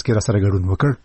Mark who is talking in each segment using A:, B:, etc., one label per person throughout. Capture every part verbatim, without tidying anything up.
A: کې را سره ګډون وکړ.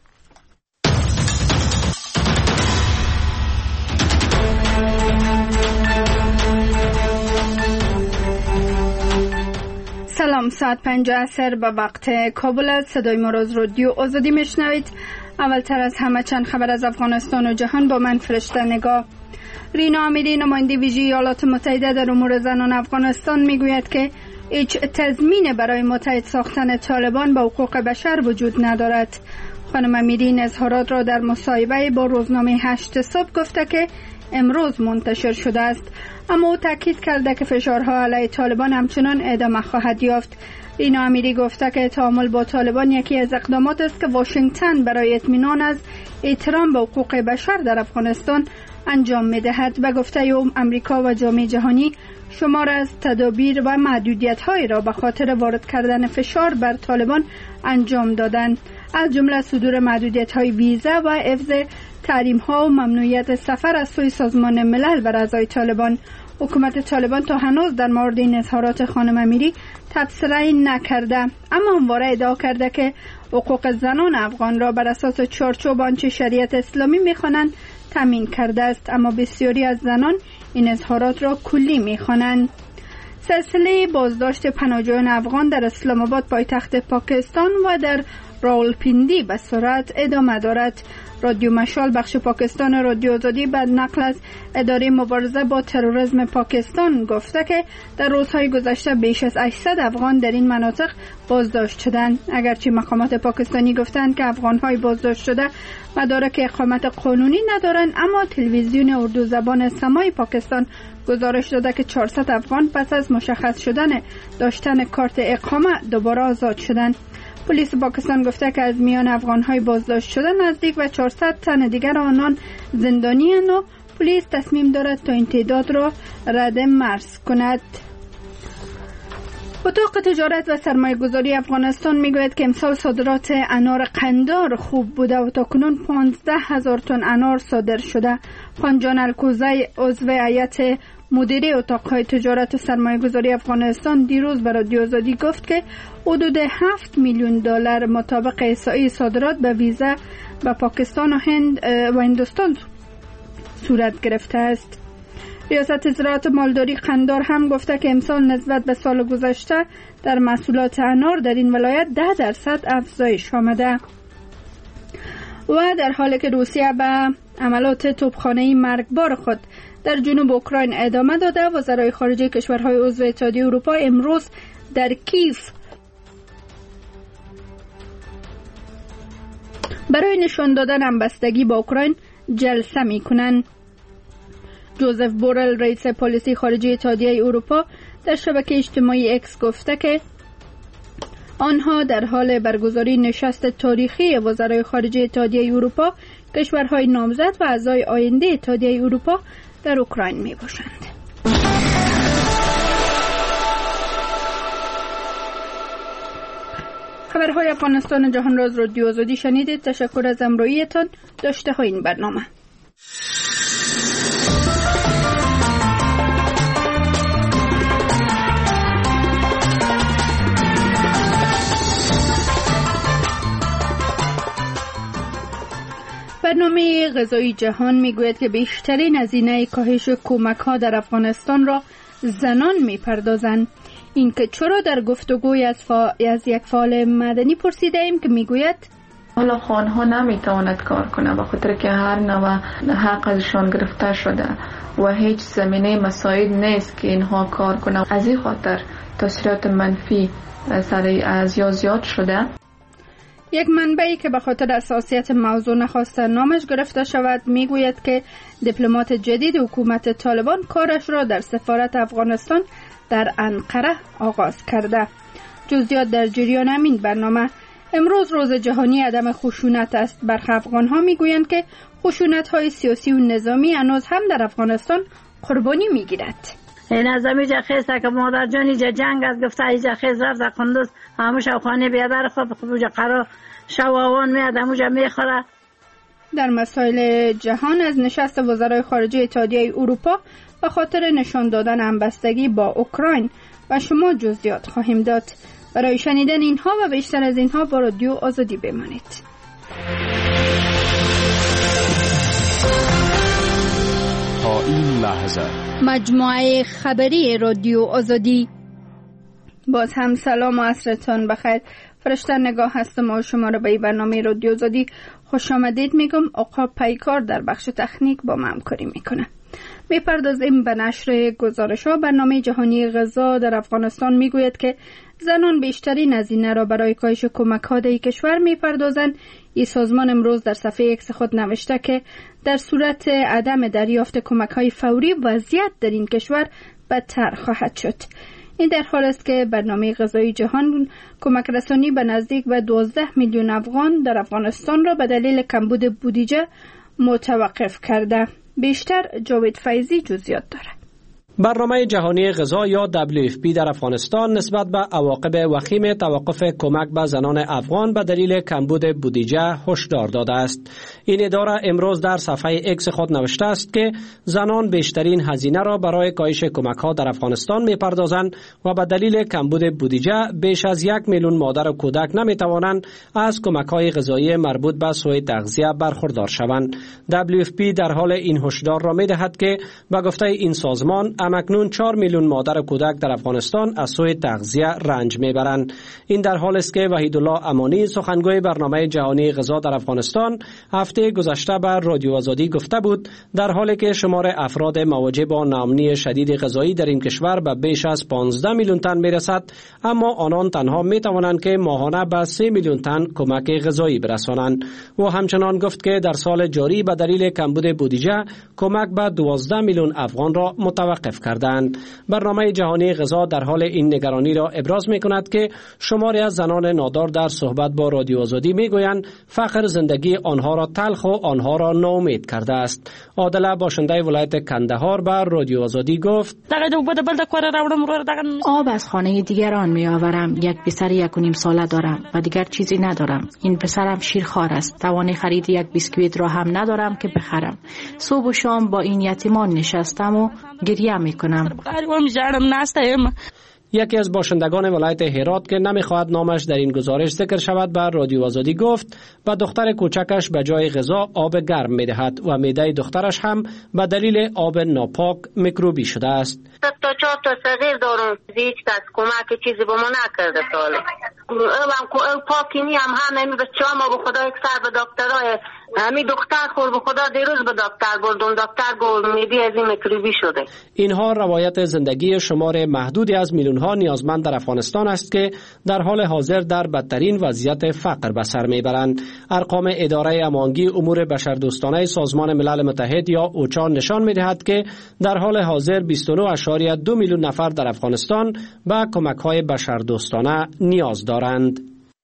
B: سلام، ساعت پنج عصر به وقت کابل است. صدای ما را از رادیو آزادی میشنوید. اولتر از همه چند خبر از افغانستان و جهان با من فرشته نگاه. رینا امیری نماینده ویژه ایالات متحده در امور زنان افغانستان میگوید که هیچ تضمین برای متحد ساختن طالبان با حقوق بشر وجود ندارد. خانم امیری این اظهارات را در مصاحبه با روزنامه هشت صبح گفته که امروز منتشر شده است، اما او تاکید کرده که فشارها علیه طالبان همچنان ادامه خواهد یافت. رینا امیری گفته که تعامل با طالبان یکی از اقدامات است که واشنگتن برای اطمینان از احترام به حقوق بشر در افغانستان انجام می‌دهد. به گفته او امریکا و جامعه جهانی شمار از تدابیر و محدودیت‌هایی را به خاطر وارد کردن فشار بر طالبان انجام دادند، از جمله صدور محدودیت‌های ویزا و حفظ تحریم‌ها و ممنوعیت سفر از سوی سازمان ملل بر اعضای طالبان. حکومت طالبان تا هنوز در مورد این اظهارات خانم امیری تبصره نکرده، اما همواره ادعا کرده که حقوق زنان افغان را بر اساس چارچوب آنچه شریعت اسلامی می‌خوانند تامین کرده است، اما بسیاری از زنان این اظهارات را کلی می‌خوانند. سلسله بازداشت پناهجویان افغان در اسلام آباد پایتخت پاکستان و در راولپیندی به سرعت ادامه دارد. رادیو مشال بخش پاکستان رادیو آزادی بعد نقل از اداره مبارزه با تروریسم پاکستان گفته که در روزهای گذشته بیش از هشتصد افغان در این مناطق بازداشت شدند. اگرچه مقامات پاکستانی گفتند که افغان‌های بازداشت شده مدارک اقامت قانونی ندارند، اما تلویزیون اردو زبان سمای پاکستان گزارش داده که چهارصد افغان پس از مشخص شدن داشتن کارت اقامه دوباره آزاد شدند. پلیس پاکستان گفته که از میان افغان‌های بازداشت شده نزدیک به چهارصد تن دیگر آنان زندانی اند و پلیس تصمیم دارد تا این تعداد را رد مرز کند. اتاق تجارت و سرمایه گذاری افغانستان میگوید که امسال صادرات انار قندار خوب بوده و تاکنون پانزده هزار تن انار صادر شده. خان جان الکوزی عضو هیئت مدیره اتاقهای تجارت و سرمایه گذاری افغانستان دیروز به رادیو آزادی گفت که حدود هفت میلیون دلار مطابق احصایی صادرات به ویزا به پاکستان و هند و هندوستان صورت گرفته است. ریاست زراعت و مالداری قندار هم گفته که امسال نسبت به سال گذشته در محصولات انار در این ولایت ده درصد افزایش آمده. و در حالی که روسیه به عملات توپخانه‌ای مرگبار خود در جنوب اوکراین ادامه داده، وزرای خارجه کشورهای عضو اتحادیه اروپا امروز در کیف برای نشان دادن همبستگی با اوکراین جلسه می‌کنند. جوزف بورل رئیس پالیسی خارجه اتحادیه اروپا در شبکه اجتماعی اکس گفته که آنها در حال برگزاری نشست تاریخی وزرای خارجه اتحادیه اروپا، کشورهای نامزد و اعضای آینده اتحادیه اروپا در اوکراین می باشند. خبرهای افغانستان و جهان را از رادیو آزادی شنیدید. تشکر از همراهیتان. داشته های این برنامه. برنامه غذایی جهان میگوید که بیشترین هزینه کاهش کمک‌ها در افغانستان را زنان میپردازند. این که چرا در گفتگوی از, فا... از یک فعال مدنی پرسیده ایم که میگوید
C: حالا خانها نمیتواند کار کنه به خاطر که هر نوع حق ازشان گرفته شده و هیچ زمینه مساعد نیست که اینها کار کنه. از این خاطر تاثیرات منفی سر از یا زیاد شده.
B: یک منبعی که به خاطر حساسیت موضوع نخواسته نامش گرفته شود میگوید که دیپلمات جدید حکومت طالبان کارش را در سفارت افغانستان در انقره آغاز کرده. جزئیات در جریان همین برنامه. امروز روز جهانی عدم خشونت است. برخی افغان‌ها میگویند که خشونت‌های سیاسی و نظامی هنوز هم در افغانستان قربانی میگیرد.
D: این از امیجا خیسته که مادر جانی جا جنگ از گفته ایجا خیز رفت در قندوز هموش خانه بیادر خوب خوب قرار شواوان میاد هموجا میخوره.
B: در مسائل جهان از نشست وزرای خارجه اتحادیه اروپا به خاطر نشان دادن همبستگی با اوکراین و شما جزئیات خواهیم داد. برای شنیدن اینها و بیشتر از اینها با رادیو آزادی بمانید.
A: تا این لحظه
B: مجموعه خبری رادیو آزادی. باز هم سلام و عصرتان بخیر. فرشته نگاه هستم و شما را به برنامه رادیو آزادی خوش آمدید میگم. آقا پیکار در بخش تکنیک با ما همکاری میکنه. میپردازیم به نشر گزارش ها. برنامه جهانی غذا در افغانستان میگوید که زنان بیشترین هزینه را برای کاهش کمک ها در کشور میپردازند. این سازمان امروز در صفحه ایکس خود نوشته که در صورت عدم دریافت کمک های فوری وضعیت در این کشور بدتر خواهد شد. این در حال است که برنامه غذایی جهان کمک رسانی به نزدیک به دوازده میلیون افغان در افغانستان را به دلیل کمبود بودجه متوقف کرده. بیشتر جاوید فیضی جزئیات داره.
E: برنامه جهانی غذا یا دبلیو اف پی در افغانستان نسبت به عواقب وخیم توقف کمک به زنان افغان به دلیل کمبود بودجه هشدار داده است. این اداره امروز در صفحه ایکس خود نوشته است که زنان بیشترین هزینه را برای کاهش کمک ها در افغانستان می‌پردازند و به دلیل کمبود بودجه بیش از یک میلیون مادر و کودک نمی‌توانند از کمک های غذایی مربوط به سوء تغذیه برخوردار شوند. دبلیو اف پی در حال این هشدار را می‌دهد که به گفته این سازمان همکنون چهار میلیون مادر و کودک در افغانستان از سوء تغذیه رنج میبرند. این در حالی است که وحیدالله امانی سخنگوی برنامه جهانی غذا در افغانستان هفته گذشته به رادیو آزادی گفته بود در حالی که شمار افراد مواجه با ناامنی شدید غذایی در این کشور به بیش از پانزده میلیون تن میرسد، اما آنان تنها میتوانند که ماهانه به سه میلیون تن کمک غذایی برسانند. و همچنان گفت که در سال جاری به دلیل کمبود بودجه کمک به دوازده میلیون افغان را متوقف کردند. برنامه جهانی غذا در حال این نگرانی را ابراز می کند که شماری از زنان نادار در صحبت با رادیو آزادی می گویند فقر زندگی آنها را تلخ و آنها را ناامید کرده است. عادله باشنده ولایت کندهار بر رادیو آزادی گفت:
F: آب از خانه دیگران می آورم. یک پسر یک و نیم ساله دارم و دیگر چیزی ندارم. این پسرم شیرخوار است. توان خرید یک بیسکویت را هم ندارم که بخرم. صبح و شام با این یتیمان نشستم و گریه می کنم.
E: یکی از باشندگان ولایت هرات که نمیخواهد نامش در این گزارش ذکر شود بر رادیو آزادی گفت به دختر کوچکش به جای غذا آب گرم میدهد و معده دخترش هم به دلیل آب ناپاک میکروبی شده است.
G: تا چهار تا صغیر دارم، هیچ کس کمک چیزی به ما نکرده ساله. او پاکی نی هم همه بچه ها ما به خدا یک سر به دکترهای همی دختر خور به خدا دیروز به دکتر بردم، دکتر گفت میدی از این میکروبی شده. اینها
E: روایت زندگی شمار محدودی از میلیون ها نیازمند در افغانستان است که در حال حاضر در بدترین وضعیت فقر به سر میبرند. ارقام اداره امانگی امور بشردوستانه سازمان ملل متحد یا اوچا نشان میدهد که در حال حاضر بیست و نه اشاریه دو میلیون نفر در افغانستان به کمک های بشردوستانه نیاز دارند.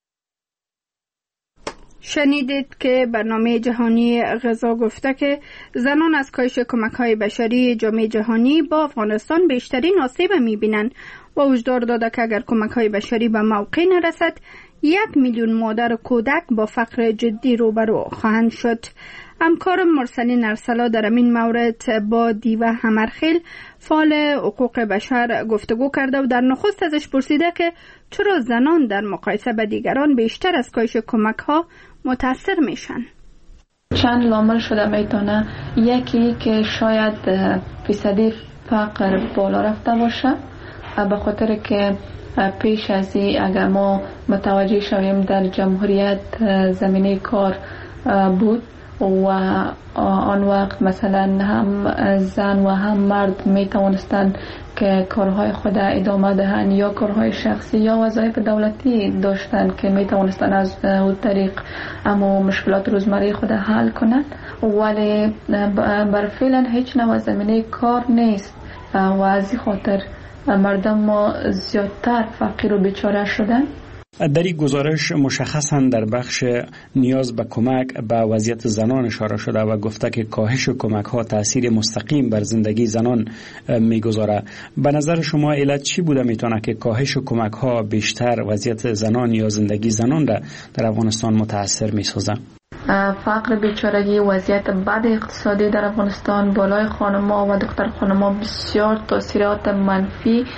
B: شنیدید که برنامه جهانی غذا گفته که زنان از کاهش کمک‌های بشری جامعه جهانی با افغانستان بیشترین آسیب می‌بینند و هشدار داده که اگر کمک‌های بشری به موقع نرسد یک میلیون مادر و کودک با فقر جدی روبرو خواهند شد. همکارم مرسلین ارسلا در این مورد با دیوه همرخیل فعال حقوق بشر گفتگو کرده و در نخست ازش پرسیده که چرا زنان در مقایسه با دیگران بیشتر از کاهش کمک‌ها متاثر میشن.
C: چند لامل شده میتونه. یکی که شاید فیصدی فقر بالا رفته باشه به خاطر که پیش از این اگر ما متوجه شویم در جمهوریت زمینه کار بود و آن وقت مثلا هم زن و هم مرد می توانستند که کارهای خود ادامه دهند یا کارهای شخصی یا وظایف دولتی داشتند که می توانستند از اون طریق اما مشکلات روزمره خود حل کنند، ولی بر فعلا هیچ نوع زمینه کار نیست و از این خاطر مردم ما زیادتر فقیر و بیچاره شدن.
H: در این گزارش مشخصاً در بخش نیاز به کمک به وضعیت زنان اشاره شده و گفته که کاهش کمک ها تأثیر مستقیم بر زندگی زنان میگذاره. به نظر شما علت چی بوده میتونه که کاهش کمک ها بیشتر وضعیت زنان یا زندگی زنان را در افغانستان متاثر میسازه؟
C: فقر، بیچارگی، وضعیت بد اقتصادی در افغانستان، بالای خانم‌ها و دختر خانم‌ها بسیار تاثیرات منفی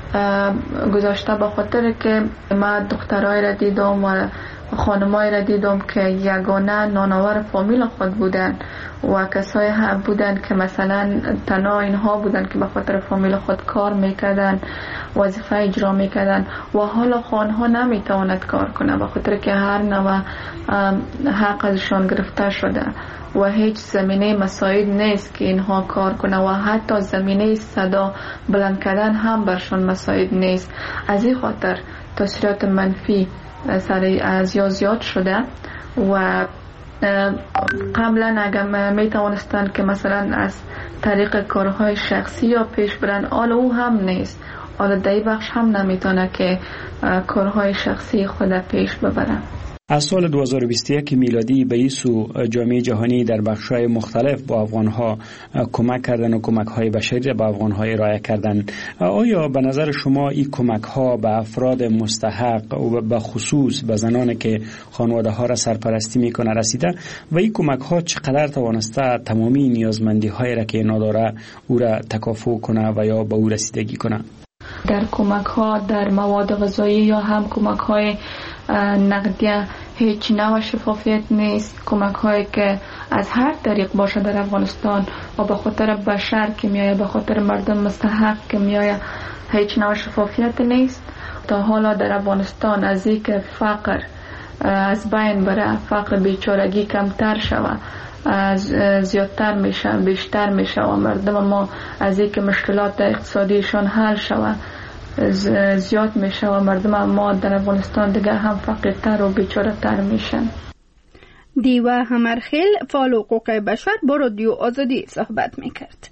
C: گذاشته، به خاطر که ما دخترای را دیدم و خانمای را دیدم که یگانه نانآور فامیل خود بودن و کسای هم بودن که مثلا تنها اینها بودن که به خاطر فامیل خود کار میکردن، وظیفه اجرا میکردن و حالا خانها نمیتواند کار کنه به خاطر که هر نوع حق ازشان گرفته شده و هیچ زمینه مساعد نیست که اینها کار کنه و حتی زمینه صدا بلند کردن هم برشان مساعد نیست. از این خاطر تاثیرات منفی سر از یا زیاد شده و قبلا اگر می توانستند که مثلا از طریق کارهای شخصی یا پیش برن، حالا او هم نیست. حالا در بخش هم نمیتونه که کارهای شخصی خود پیش ببرن.
H: از سال دو هزار و بیست و یک میلادی به این سو جامعه جهانی در بخش‌های مختلف با افغان‌ها کمک کردن و کمک‌های بشری به افغان‌ها ارائه کردن. آیا به نظر شما این کمک‌ها به افراد مستحق و به خصوص به زنانی که خانواده‌ها را سرپرستی می‌کنه رسیده و این کمک‌ها چقدر توانسته تمامی نیازمندی‌های را که نداره او را تکافؤ کنه و یا به او رسیدگی کنه؟
C: در کمک‌ها در مواد غذایی یا هم کمک‌های نقدی هیچ نوع شفافیت نیست. کمک هایی که از هر طریق باشه در افغانستان و به خاطر بشر که میایه، به خاطر مردم مستحق که میایه، هیچ نوع شفافیت نیست. تا حالا در افغانستان از این که فقر از بین بره، فقر بیچارگی کمتر شوه، زیادتر میشه، بیشتر میشه و مردم ما از این که مشکلات اقتصادیشان حل شوه زیاد میشه و مردم ما در افغانستان دیگه هم فقیرتر و بیچاره تر میشن.
B: دیوه همرخیل فعال حقوق بشر با رادیو آزادی صحبت میکرد.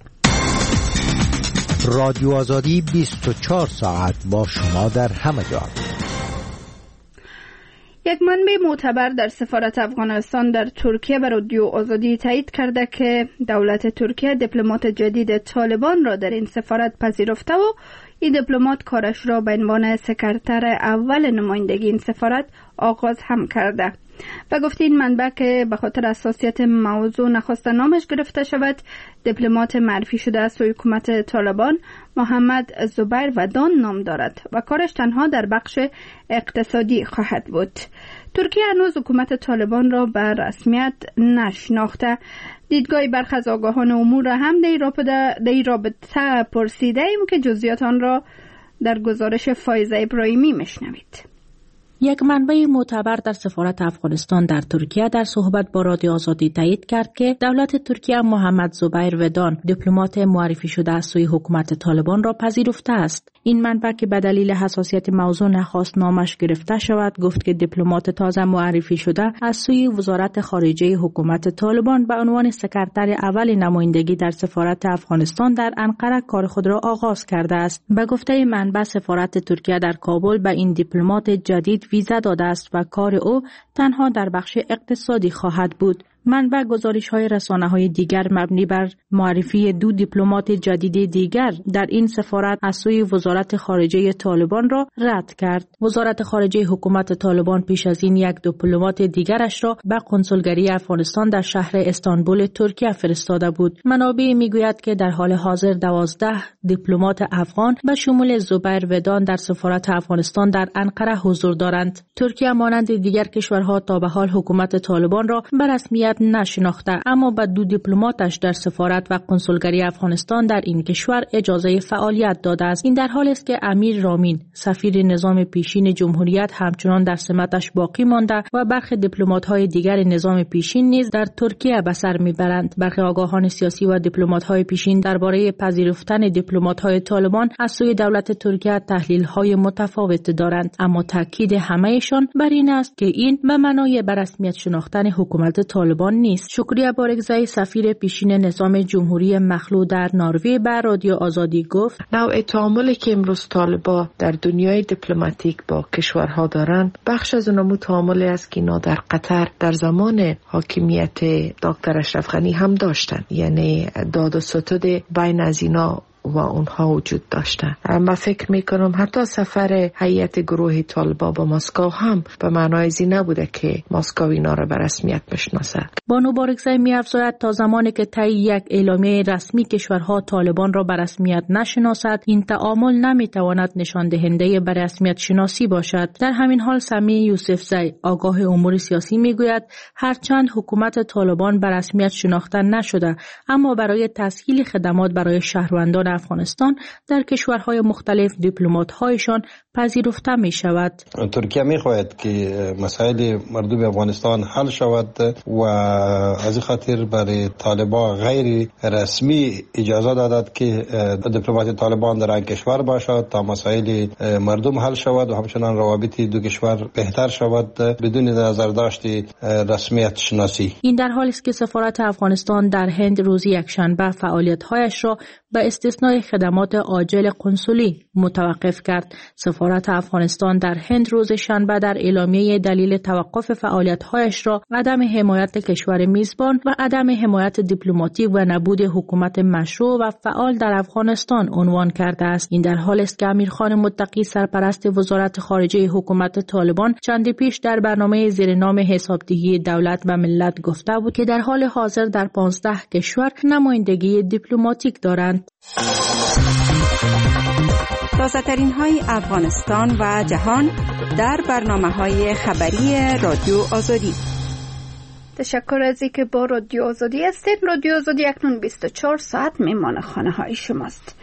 I: رادیو آزادی بیست و چهار ساعت با شما در همه جا.
B: یک منبع معتبر در سفارت افغانستان در ترکیه به رادیو آزادی تایید کرده که دولت ترکیه دیپلمات جدید طالبان را در این سفارت پذیرفته و این دیپلمات کارش را به عنوان سکرتر اول نمایندگی این سفارت آغاز هم کرده. و گفت این منبع که به خاطر حساسیت موضوع نخواست نامش گرفته شود، دیپلمات معرفی شده از سوی حکومت طالبان محمد زبیر ودان نام دارد و کارش تنها در بخش اقتصادی خواهد بود. ترکیه هنوز حکومت طالبان را به رسمیت نشناخته. دیدگاه برخی از آگاهان امور هم در این رابطه پرسیده ایم که جزئیات آن را در گزارش فایزه ابراهیمی میشنوید.
F: یک منبع معتبر در سفارت افغانستان در ترکیه در صحبت با رادیو آزادی تایید کرد که دولت ترکیه محمد زبیر ودان دیپلمات معرفی شده از سوی حکومت طالبان را پذیرفته است. این منبع که به دلیل حساسیت موضوع نخواست نامش گرفته شود گفت که دیپلمات تازه معرفی شده از سوی وزارت خارجه حکومت طالبان به عنوان سکرتر اول نمایندگی در سفارت افغانستان در انقره کار خود را آغاز کرده است. به گفته منبع سفارت ترکیه در کابل به این دیپلمات جدید ویزا داده است و کار او تنها در بخش اقتصادی خواهد بود. منبع گزارش‌های رسانه‌های دیگر مبنی بر معرفی دو دیپلمات جدید دیگر در این سفارت از سوی وزارت خارجه طالبان را رد کرد. وزارت خارجه حکومت طالبان پیش از این یک دیپلمات دیگرش را به کنسولگری افغانستان در شهر استانبول ترکیه فرستاده بود. منابع میگوید که در حال حاضر دوازده دیپلمات افغان به شمول زبیر ودان در سفارت افغانستان در انقره حضور دارند. ترکیه مانند دیگر کشورها تا به حال حکومت طالبان را به رسمیت نشناخته، اما به دو دیپلماتش در سفارت و کنسولگری افغانستان در این کشور اجازه فعالیت داده است. این در حالی است که امیر رامین سفیر نظام پیشین جمهوریت همچنان در سمتش باقی مانده و برخی دیپلمات‌های دیگر نظام پیشین نیز در ترکیه به سر میبرند. برخی آگاهان سیاسی و دیپلمات‌های پیشین درباره پذیرفتن دیپلمات‌های طالبان از سوی دولت ترکیه تحلیل‌های متفاوت دارند، اما تاکید همه‌شان بر این است که این به معنای به رسمیت شناختن حکومت طالبان نیست. شکریه بارگزای سفیر پیشین نظام جمهوری مخلوع در نروژ به رادیو آزادی گفت
J: نوع تعاملی که امروز طالبان در دنیای دیپلماتیک با کشورها دارند بخش از نمو تعاملی است که اینا در قطر در زمان حاکمیت دکتر اشرف غنی هم داشتن، یعنی داد و ستد بین از اینا و اونها وجود داشته. من فکر میکنم حتی سفر هیئت گروه طالبان به مسکو هم به معنای زی نبوده که مسکو اینا را به رسمیت بشناسه.
F: بانو بارکزئی می‌افزاید تا زمانی که طی یک اعلامیه رسمی کشورها طالبان را به رسمیت نشناسد، این تعامل نمیتواند نشان دهنده به رسمیت شناسی باشد. در همین حال سمیع یوسفزئی آگاه امور سیاسی میگوید هرچند حکومت طالبان به رسمیت شناخته نشده، اما برای تسهیل خدمات برای شهروندان افغانستان در کشورهای مختلف دیپلمات‌هایشان پذیرفته می شود.
K: ترکیه می خواهد که مسائل مردم افغانستان حل شود و از خاطر برای طالبان غیر رسمی اجازه دادد که دیپلمات طالبان در آن کشور باشد تا مسائل مردم حل شود و همچنان روابط دو کشور بهتر شود بدون نظر داشت رسمیت شناسی.
F: این در حالی است که سفارت افغانستان در هند روز یکشنبه فعالیت‌هایش را به استثنای خدمات عاجل قنسولی متوقف کرد. سفارت افغانستان در هند روز شنبه در اعلامیه دلیل توقف فعالیت‌هایش را عدم حمایت کشور میزبان و عدم حمایت دیپلماتیک و نبود حکومت مشروع و فعال در افغانستان عنوان کرده است. این در حالی است که امیرخان متقی سرپرست وزارت خارجه حکومت طالبان چندی پیش در برنامه زیر نام حسابدهی دولت و ملت گفته بود که در حال حاضر در پانزده کشور نمایندگی دیپلماتیک دارند.
B: تازه‌ترین های افغانستان و جهان در برنامه‌های خبری رادیو آزادی. تشکر از اینکه با رادیو آزادی هستید. رادیو آزادی اکنون بیست و چهار ساعت میمان خانه های شماست.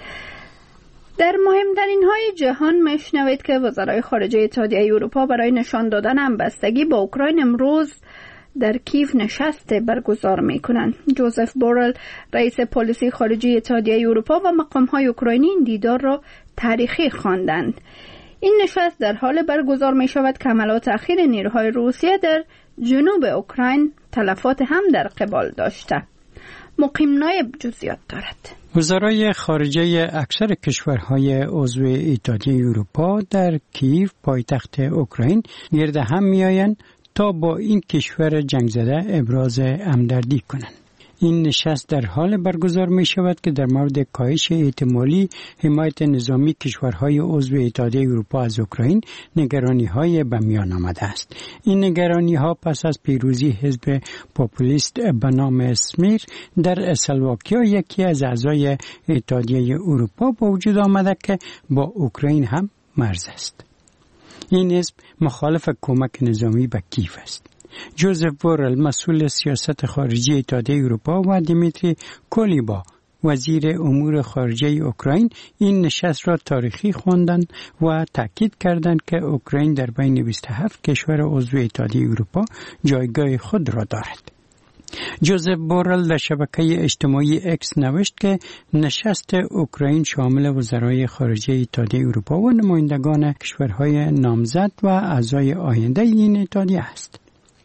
B: در مهمترین های جهان میشنوید که وزرای خارجه اتحادیه اروپا برای نشان دادن همبستگی با اوکراین امروز در کیف نشست برگزار میکنند. جوزف بورل رئیس پلیسی خارجی اتحادیه اروپا و مقام‌های اوکراینی این دیدار را تاریخی خواندند. این نشست در حال برگزار می شود که حملات اخیر نیروهای روسیه در جنوب اوکراین تلفات هم در قبال داشته. مقیم نایب جزئیات دارد.
L: وزرای خارجه اکثر کشورهای عضو اتحادیه اروپا در کیف پایتخت اوکراین گرد هم میآیند تا با این کشور جنگ زده ابراز همدردی کنند. این نشست در حال برگزار می شود که در مورد کاهش احتمالی حمایت نظامی کشورهای عضو اتحادیه اروپا از اوکراین نگرانی های به میان آمده است. این نگرانی ها پس از پیروزی حزب پاپولیست به نام سمیر در اسلواکیا یکی از اعضای اتحادیه اروپا با وجود آمده که با اوکراین هم مرز است. این حزب مخالف کمک نظامی به کیف است. جوزف بورل مسئول سیاست خارجی اتحادیه اروپا و دیمیتری کولیبا وزیر امور خارجه اوکراین این نشست را تاریخی خواندند و تاکید کردند که اوکراین در بین بیست و هفت کشور عضو اتحادیه اروپا جایگاه خود را دارد. جوزف بورل در شبکه اجتماعی اکس نوشت که نشست اوکراین شامل وزرای خارجه اتحادیه اروپا و نمایندگان کشورهای نامزد و اعضای آینده این اتحادیه است.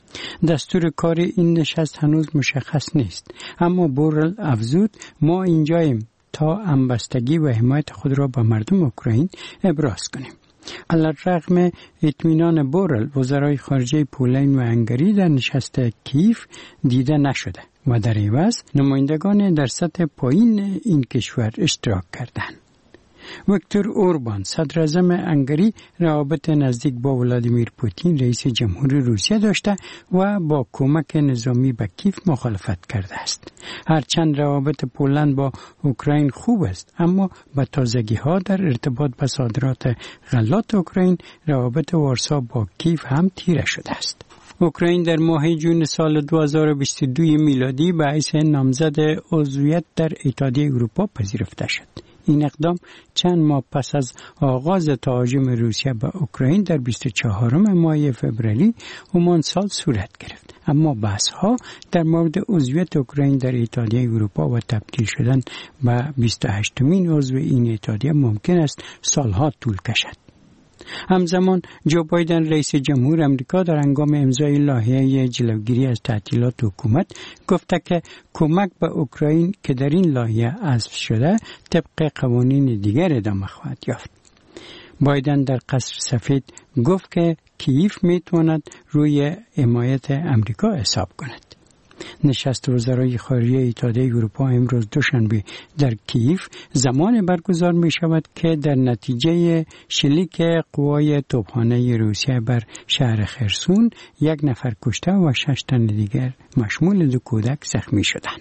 L: دستور کار این نشست هنوز مشخص نیست، اما بورل افزود ما اینجاییم تا همبستگی و حمایت خود را به مردم اوکراین ابراز کنیم. علی‌رغم اطمینان بورل، وزرای خارجه پولند و هنگری در نشست کیف دیده نشده و در عوض نمایندگان در سطح پایین این کشور اشتراک کردند. ویکتور اوربان صدر اعظم هنگری روابط نزدیک با ولادیمیر پوتین رئیس جمهوری روسیه داشته و با کمک نظامی به کیف مخالفت کرده است. هرچند روابط پولند با اوکراین خوب است، اما با تازگی ها در ارتباط با صادرات غلات اوکراین روابط وارسا با کیف هم تیره شده است. اوکراین در ماه جون سال دو هزار و بیست و دو میلادی به حیث نامزد عضویت در اتحادیه اروپا پذیرفته شد. این اقدام چند ماه پس از آغاز تهاجم روسیه به اوکراین در بیست و چهارم ماه فوریه همان سال صورت گرفت. اما بحث‌ها در مورد عضویت اوکراین در اتحادیه اروپا و تبدیل شدن به بیست و هشتمین عضو این اتحادیه ممکن است سالها طول کشد. همزمان جو بایدن رئیس جمهور امریکا در هنگام امضای لایحه جلوگیری از تعطیلات حکومت گفته که کمک به اوکراین که در این لایحه حذف شده طبق قوانین دیگر ادامه خواهد یافت. بایدن در قصر سفید گفت که کیف میتواند روی حمایت امریکا حساب کند. نشست وزرای خارجه اتحادیه اروپا امروز دوشنبه در کیف زمان برگزار می شود که در نتیجه شلیک قوای توپخانه روسیه بر شهر خرسون یک نفر کشته و شش تن دیگر مشمول دو کودک زخمی شدند.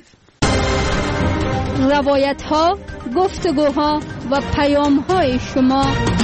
B: روایت ها، گفتگوها و پیام های شما.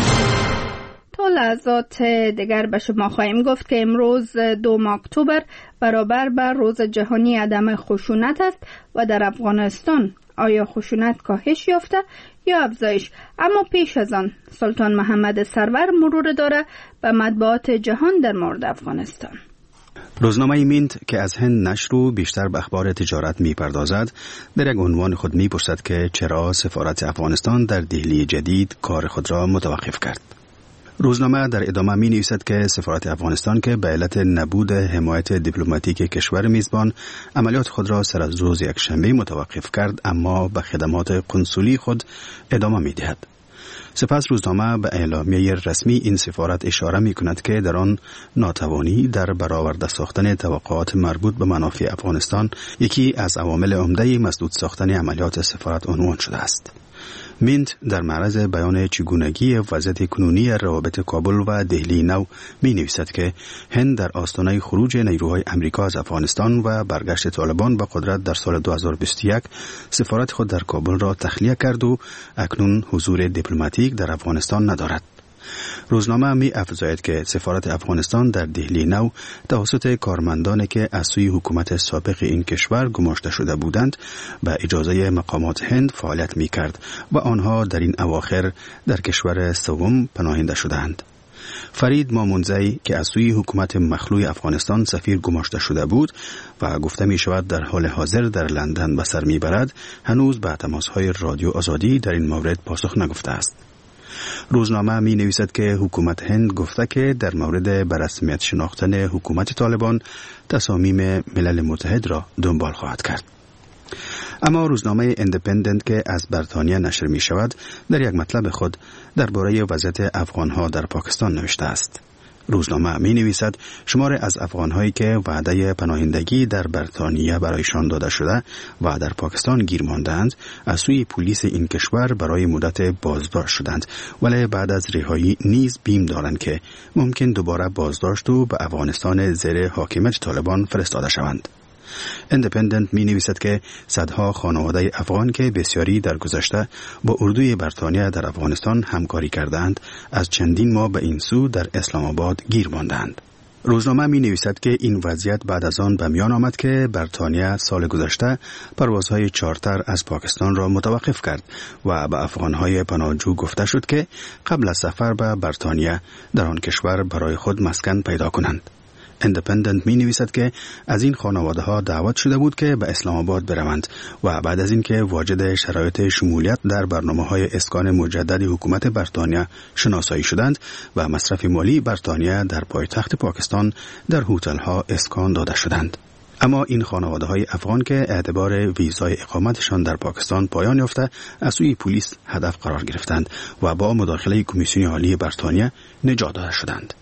B: تا لحظات دیگر به شما خواهیم گفت که امروز دوم اکتبر برابر بر روز جهانی عدم خشونت است و در افغانستان آیا خشونت کاهش یافته یا افزایش؟ اما پیش از آن سلطان محمد سرور مرور داره به مطبوعات جهان در مورد افغانستان.
M: روزنامه مینت که از هند نشر و بیشتر به اخبار تجارت می‌پردازد در یک عنوان خود می‌پرسد که چرا سفارت افغانستان در دهلی جدید کار خود را متوقف کرد. روزنامه در ادامه می نویسد که سفارت افغانستان که به علت نبود حمایت دیپلماتیک کشور میزبان عملیات خود را سر از روز یکشنبه متوقف کرد، اما به خدمات قنسولی خود ادامه می دهد. سپس روزنامه به اعلامیه رسمی این سفارت اشاره می کند که در آن ناتوانی در برآورده ساختن توقعات مربوط به منافع افغانستان یکی از عوامل عمده مسدود ساختن عملیات سفارت عنوان شده است. مینت در معرض بیان چگونگی وضعیت کنونی روابط کابل و دهلی نو می نویسد که هند در آستانه خروج نیروهای امریکا از افغانستان و برگشت طالبان به قدرت در سال دو هزار و بیست و یک سفارت خود در کابل را تخلیه کرد و اکنون حضور دیپلماتیک در افغانستان ندارد. روزنامه می افزاید که سفارت افغانستان در دهلی نو توسط کارمندانی که از سوی حکومت سابق این کشور گماشته شده بودند به اجازه مقامات هند فعالیت می کرد و آنها در این اواخر در کشور سوم پناهنده شدند. فرید مامونزی که از سوی حکومت مخلوع افغانستان سفیر گماشته شده بود و گفته می شود در حال حاضر در لندن به سر می برد، هنوز به تماس‌های رادیو آزادی در این مورد پاسخ نگفته است. روزنامه می نویسد که حکومت هند گفته که در مورد به رسمیت شناختن حکومت طالبان تصامیم ملل متحد را دنبال خواهد کرد. اما روزنامه اندپندنت که از بریتانیا نشر می شود در یک مطلب خود درباره وضعیت افغانها در پاکستان نوشته است. روزنامه می نویسد شمار از افغانهایی که وعده پناهندگی در بریتانیا برایشان داده شده و در پاکستان گیر ماندند از سوی پلیس این کشور برای مدت بازداشت شدند، ولی بعد از رهایی نیز بیم دارند که ممکن دوباره بازداشت و به افغانستان زیر حاکمیت طالبان فرستاده شوند. اندپندنت می نویسد که صدها خانواده افغان که بسیاری در گذشته با اردوی بریتانیا در افغانستان همکاری کردند از چندین ماه به این سو در اسلام آباد گیر ماندند. روزنامه می نویسد که این وضعیت بعد از آن به میان آمد که بریتانیا سال گذشته پروازهای چارتر از پاکستان را متوقف کرد و به افغانهای پناهجو گفته شد که قبل از سفر به بریتانیا در آن کشور برای خود مسکن پیدا کنند. اندپندنت می نویسد که از این خانواده ها دعوت شده بود که به اسلام آباد بروند و بعد از اینکه واجد شرایط شمولیت در برنامه های اسکان مجدد حکومت بریتانیا شناسایی شدند و مصرف مالی بریتانیا در پایتخت پاکستان در هتل ها اسکان داده شدند. اما این خانواده های افغان که اعتبار ویزای اقامتشان در پاکستان پایان یافته از سوی پلیس هدف قرار گرفتند و با مداخله کمیسیون عالی بریتانیا نجات داده شدند.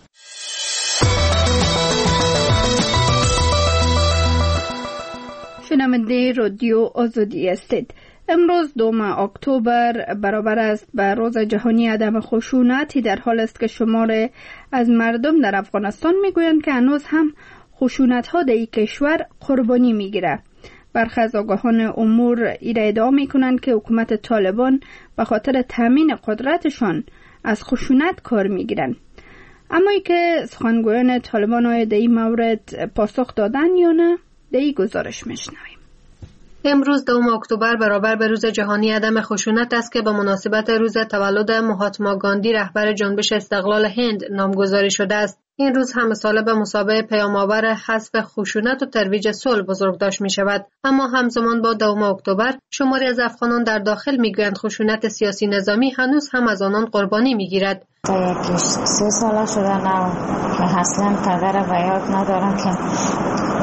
B: شنونده رادیو آزادی هستید. امروز دوم اکتبر برابر است به روز جهانی عدم خشونتی در حال است که شمار از مردم در افغانستان میگویند که هنوز هم خشونت ها در این کشور قربانی میگیره. برخی از آگاهان امور ایره ادعا میکنند که حکومت طالبان به خاطر تامین قدرتشان از خشونت کار میگیرند. اما ای که سخنگویان طالبان آیا در این مورد پاسخ دادن یا نه؟ در این گزارش میشنویم.
N: امروز دوم اکتبر برابر به روز جهانی عدم خشونت است که به مناسبت روز تولد مهاتما گاندی رهبر جنبش استقلال هند نامگذاری شده است. این روز همساله به مثابه پیام‌آور حذف خشونت و ترویج صلح بزرگداشت می شود. اما همزمان با دوم اکتبر شماری از افغانان در داخل میگویند خشونت سیاسی نظامی هنوز هم از آنان قربانی میگیرد.
O: تا یکیش سه ساله شده نه که اصلا پدر و یاد ندارم که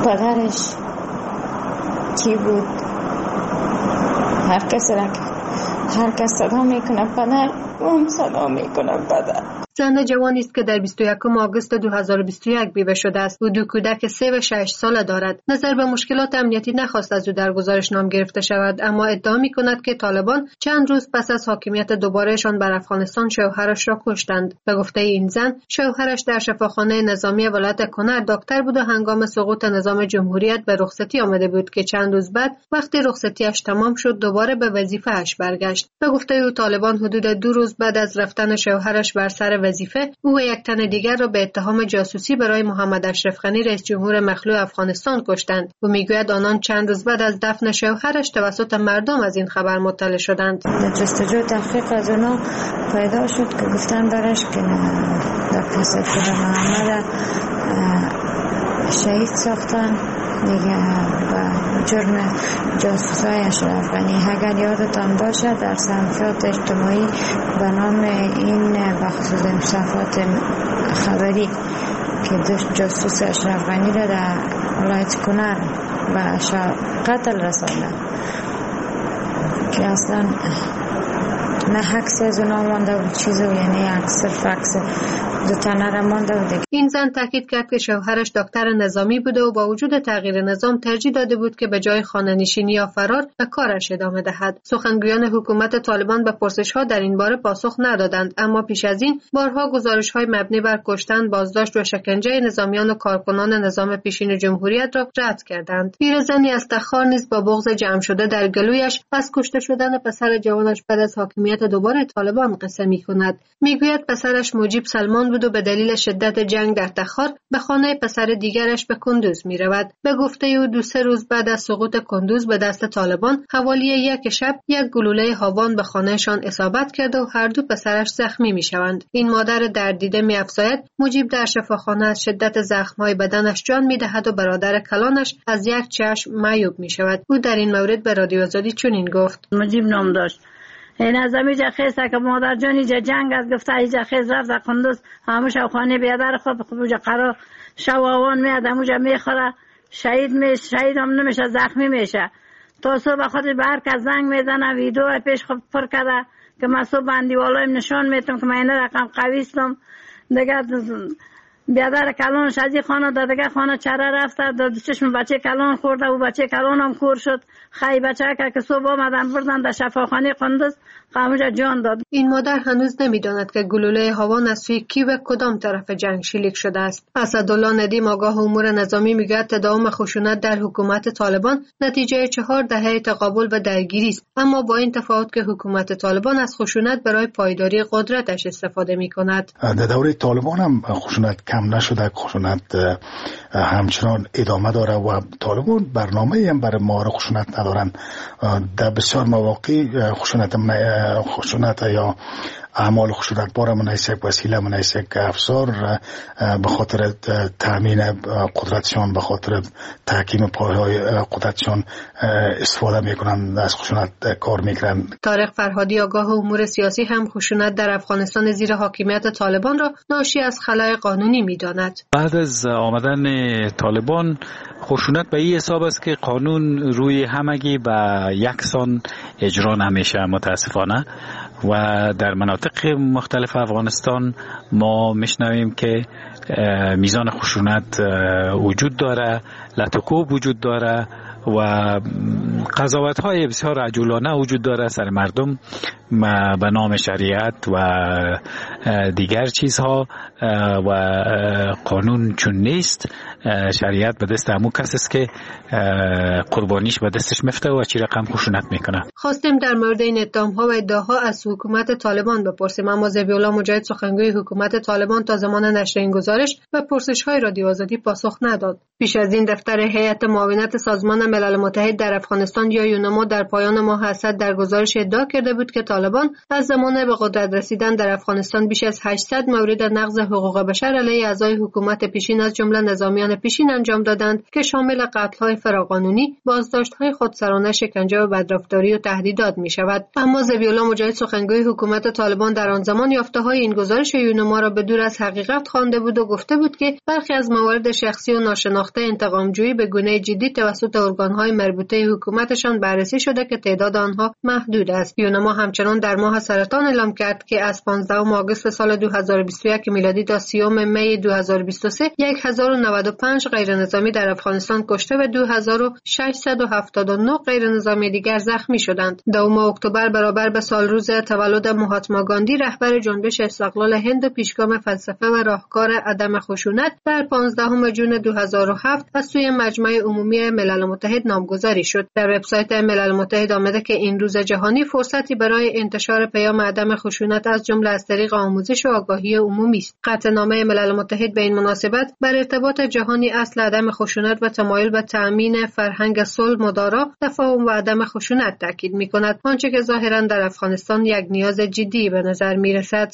O: پدرش کی بود. هر کسی را هر کس صدا میکنه پدر، اون صدا میکنه پدر.
N: زن جوانی است که در بیست و یکم آگوست دو هزار و بیست و یک بیوه شده است. او دو کودک سه و شش ساله دارد. نظر به مشکلات امنیتی نخواست از او در گزارش نام گرفته شود، اما ادعا میکند که طالبان چند روز پس از حاکمیت دوبارهشان بر افغانستان شوهرش را کشتند. به گفته این زن، شوهرش در شفاخانه نظامی ولایت کنر دکتر بود و هنگام سقوط نظام جمهوریت به رخصتی آمده بود که چند روز بعد وقتی رخصتیش تمام شد دوباره به وظیفه‌اش برگشت. به گفته او طالبان حدود دو روز بعد از رفتن شوهرش بر سر وظیفه او و یک تن دیگر را به اتهام جاسوسی برای محمد اشرف غنی رئیس جمهور مخلوع افغانستان کشتند. او میگوید آنان چند روز بعد از دفن شوهرش توسط مردم از این خبر مطلع شدند.
O: جستجو تحقیق از اونا پیدا شد که گفتن برش که دکتر سید محمد شهید ساختن دیگه و جرم جاسوسای اشرف غنی. اگر یادتان باشه در صفحات اجتماعی به نام این بخصوص صفحات خبری که داشت جاسوس اشرف غنی را در ولایت کنر و قتل رسانده که اصلا نه عکس از اونا مانده بود چیزی، یعنی عکس فکس دو تنه را مانده بود.
N: این زن تاکید کرد که شوهرش دکتر نظامی بوده و با وجود تغییر نظام ترجیح داده بود که به جای خانه‌نشینی یا فرار به کارش ادامه دهد. سخنگویان حکومت طالبان به پرسش‌ها در این باره پاسخ ندادند، اما پیش از این بارها گزارش‌های مبنی بر کشتن، بازداشت و شکنجه نظامیان و کارکنان نظام پیشین جمهوریت را رد کردند. پیرزنی از تخار نیز با بغض جمع شده در گلویش از کشته شدن پسر جوانش بعد از حاکمیت دوباره طالبان قصه می‌کند. میگوید پسرش مجیب سلمان بود و به دلیل شدت جنگ در تخار به خانه پسر دیگرش به کندوز می رود. به گفته او دو سه روز بعد از سقوط کندوز به دست طالبان حوالی یک شب یک گلوله هاوان به خانهشان اصابت کرده و هر دو پسرش زخمی می شوند. این مادر دردیده می افزاید مجیب در شفاخانه از شدت زخم‌های بدنش جان می دهد و برادر کلانش از یک چشم معیوب می شود. او در این مورد به رادیو آزادی چنین گفت:
D: مجیب نام داشت. این از امیجا خیسته که مادر جانی جا جنگ از گفته ایجا خیز رفت در قندوز هموش او خانه بیادر خود خوبوجا قرار شواوان میاد هموجا میخوره شهید میشه، شهید هم نمیشه، زخمی میشه. تا صبح خودش به هر کس زنگ میزنه ویدیو پیش خود پر کرده که من صبح بندی والایم نشان میتونم که من این رقم قویستم دیگه. بیادر کلانش از این خانه در دیگه خانه چره رفته در چشم بچه کلان خورده و بچه کلان هم کور شد. خیلی بچه که صبح آمدن بردن در شفاخانه قندوز قاموجا جان داد.
N: این مادر هنوز نمیداند که گلوله هاوان از سوی کی و کدام طرف جنگ شلیک شده است. اسدالله ندیم آگاه امور نظامی میگوید تداوم خشونت در حکومت طالبان نتیجه چهار دهه تقابل و درگیری است، اما با این تفاوت که حکومت طالبان از خشونت برای پایداری قدرتش استفاده میکند.
P: در دوره طالبان هم خشونت کم نشده، خشونت همچنان ادامه داره و طالبان برنامه‌ای هم برای مهار خشونت ندارن. در بسیار مواقع خشونت خشونت یا اعمال خشونت بار منحصر یک وسیله منحصر یک افسار به خاطر تامین قدرتشان، به خاطر تحکیم پایه‌های قدرتشان استفاده میکنند، از خشونت کار میکنند.
N: طارق فرهادی آگاه امور سیاسی هم خشونت در افغانستان زیر حاکمیت طالبان را ناشی از خلأ قانونی میداند.
Q: بعد از آمدن طالبان خشونت به این حساب است که قانون روی همگی و یکسان اجرا نمیشه متاسفانه، و در مناطق مختلف افغانستان ما میشنویم که میزان خشونت وجود داره، لطوکوب وجود داره و قضاوت های بسیار عجولانه وجود داره سر مردم به نام شریعت و دیگر چیزها، و قانون چون نیست شریعت به دست همون کس است که قربانیش به دستش میفته و چی رقم خشونت میکنه.
N: خواستیم در مورد این اتهام‌ها و ادعاها از حکومت طالبان بپرسیم، اما ذبیح‌الله مجاهد سخنگوی حکومت طالبان تا زمان نشر این گزارش و پرسش‌های رادیو آزادی پاسخ نداد. پیش از این دفتر هیئت معاونت سازمان ملل متحد در افغانستان یا یونما در پایان ماه اسد در گزارش ادعا کرده بود که طالبان از زمان به قدرت رسیدن در افغانستان بیش از هشتصد مورد نقض حقوق بشر علیه اعضای حکومت پیشین از جمله نظامیان پیشین انجام دادند که شامل قتل‌های فراقانونی، بازداشت‌های خودسرانه، شکنجه و بدرفتاری و تهدیدات می‌شود. اما ذبیح‌الله مجاهد سخنگوی حکومت طالبان در آن زمان یافته‌های این گزارش یونما را به دور از حقیقت خوانده بود و گفته بود که برخی از موارد شخصی و ناشناخته انتقام‌جویی به گونه جدی توسط ارگانهای مربوطه حکومتشان بررسی شده که تعداد آنها محدود است. یونما همچنان در ماه سرطان اعلام کرد که از پانزدهم آگوست سال دو هزار و بیست و یک میلادی تا سیوم می دو هزار و بیست و سه هزار و نود و پنج غیرنظامی در افغانستان کشته و دو هزار و ششصد و هفتاد و نه غیرنظامی دیگر زخمی شدند. دوم اکتبر برابر به سال روز تولد مهاتما گاندی رهبر جنبش استقلال هند و پیشگام فلسفه و راهکار عدم خشونت در پانزدهم ژوئن دو هزار و هفت از سوی مجمع عمومی ملل متحد نامگذاری شد. در وبسایت ملل متحد آمده که این روز جهانی فرصتی برای انتشار پیام عدم خشونت از جمله از طریق آموزش و آگاهی عمومی است. قطعنامه ملل متحد به این مناسبت بر ارتباط جهانی اصل عدم خشونت و تمایل به تأمین فرهنگ صلح، مدارا، تفاهم و عدم خشونت تاکید می‌کند، آنچه که ظاهراً در افغانستان یک نیاز جدی به نظر می‌رسد.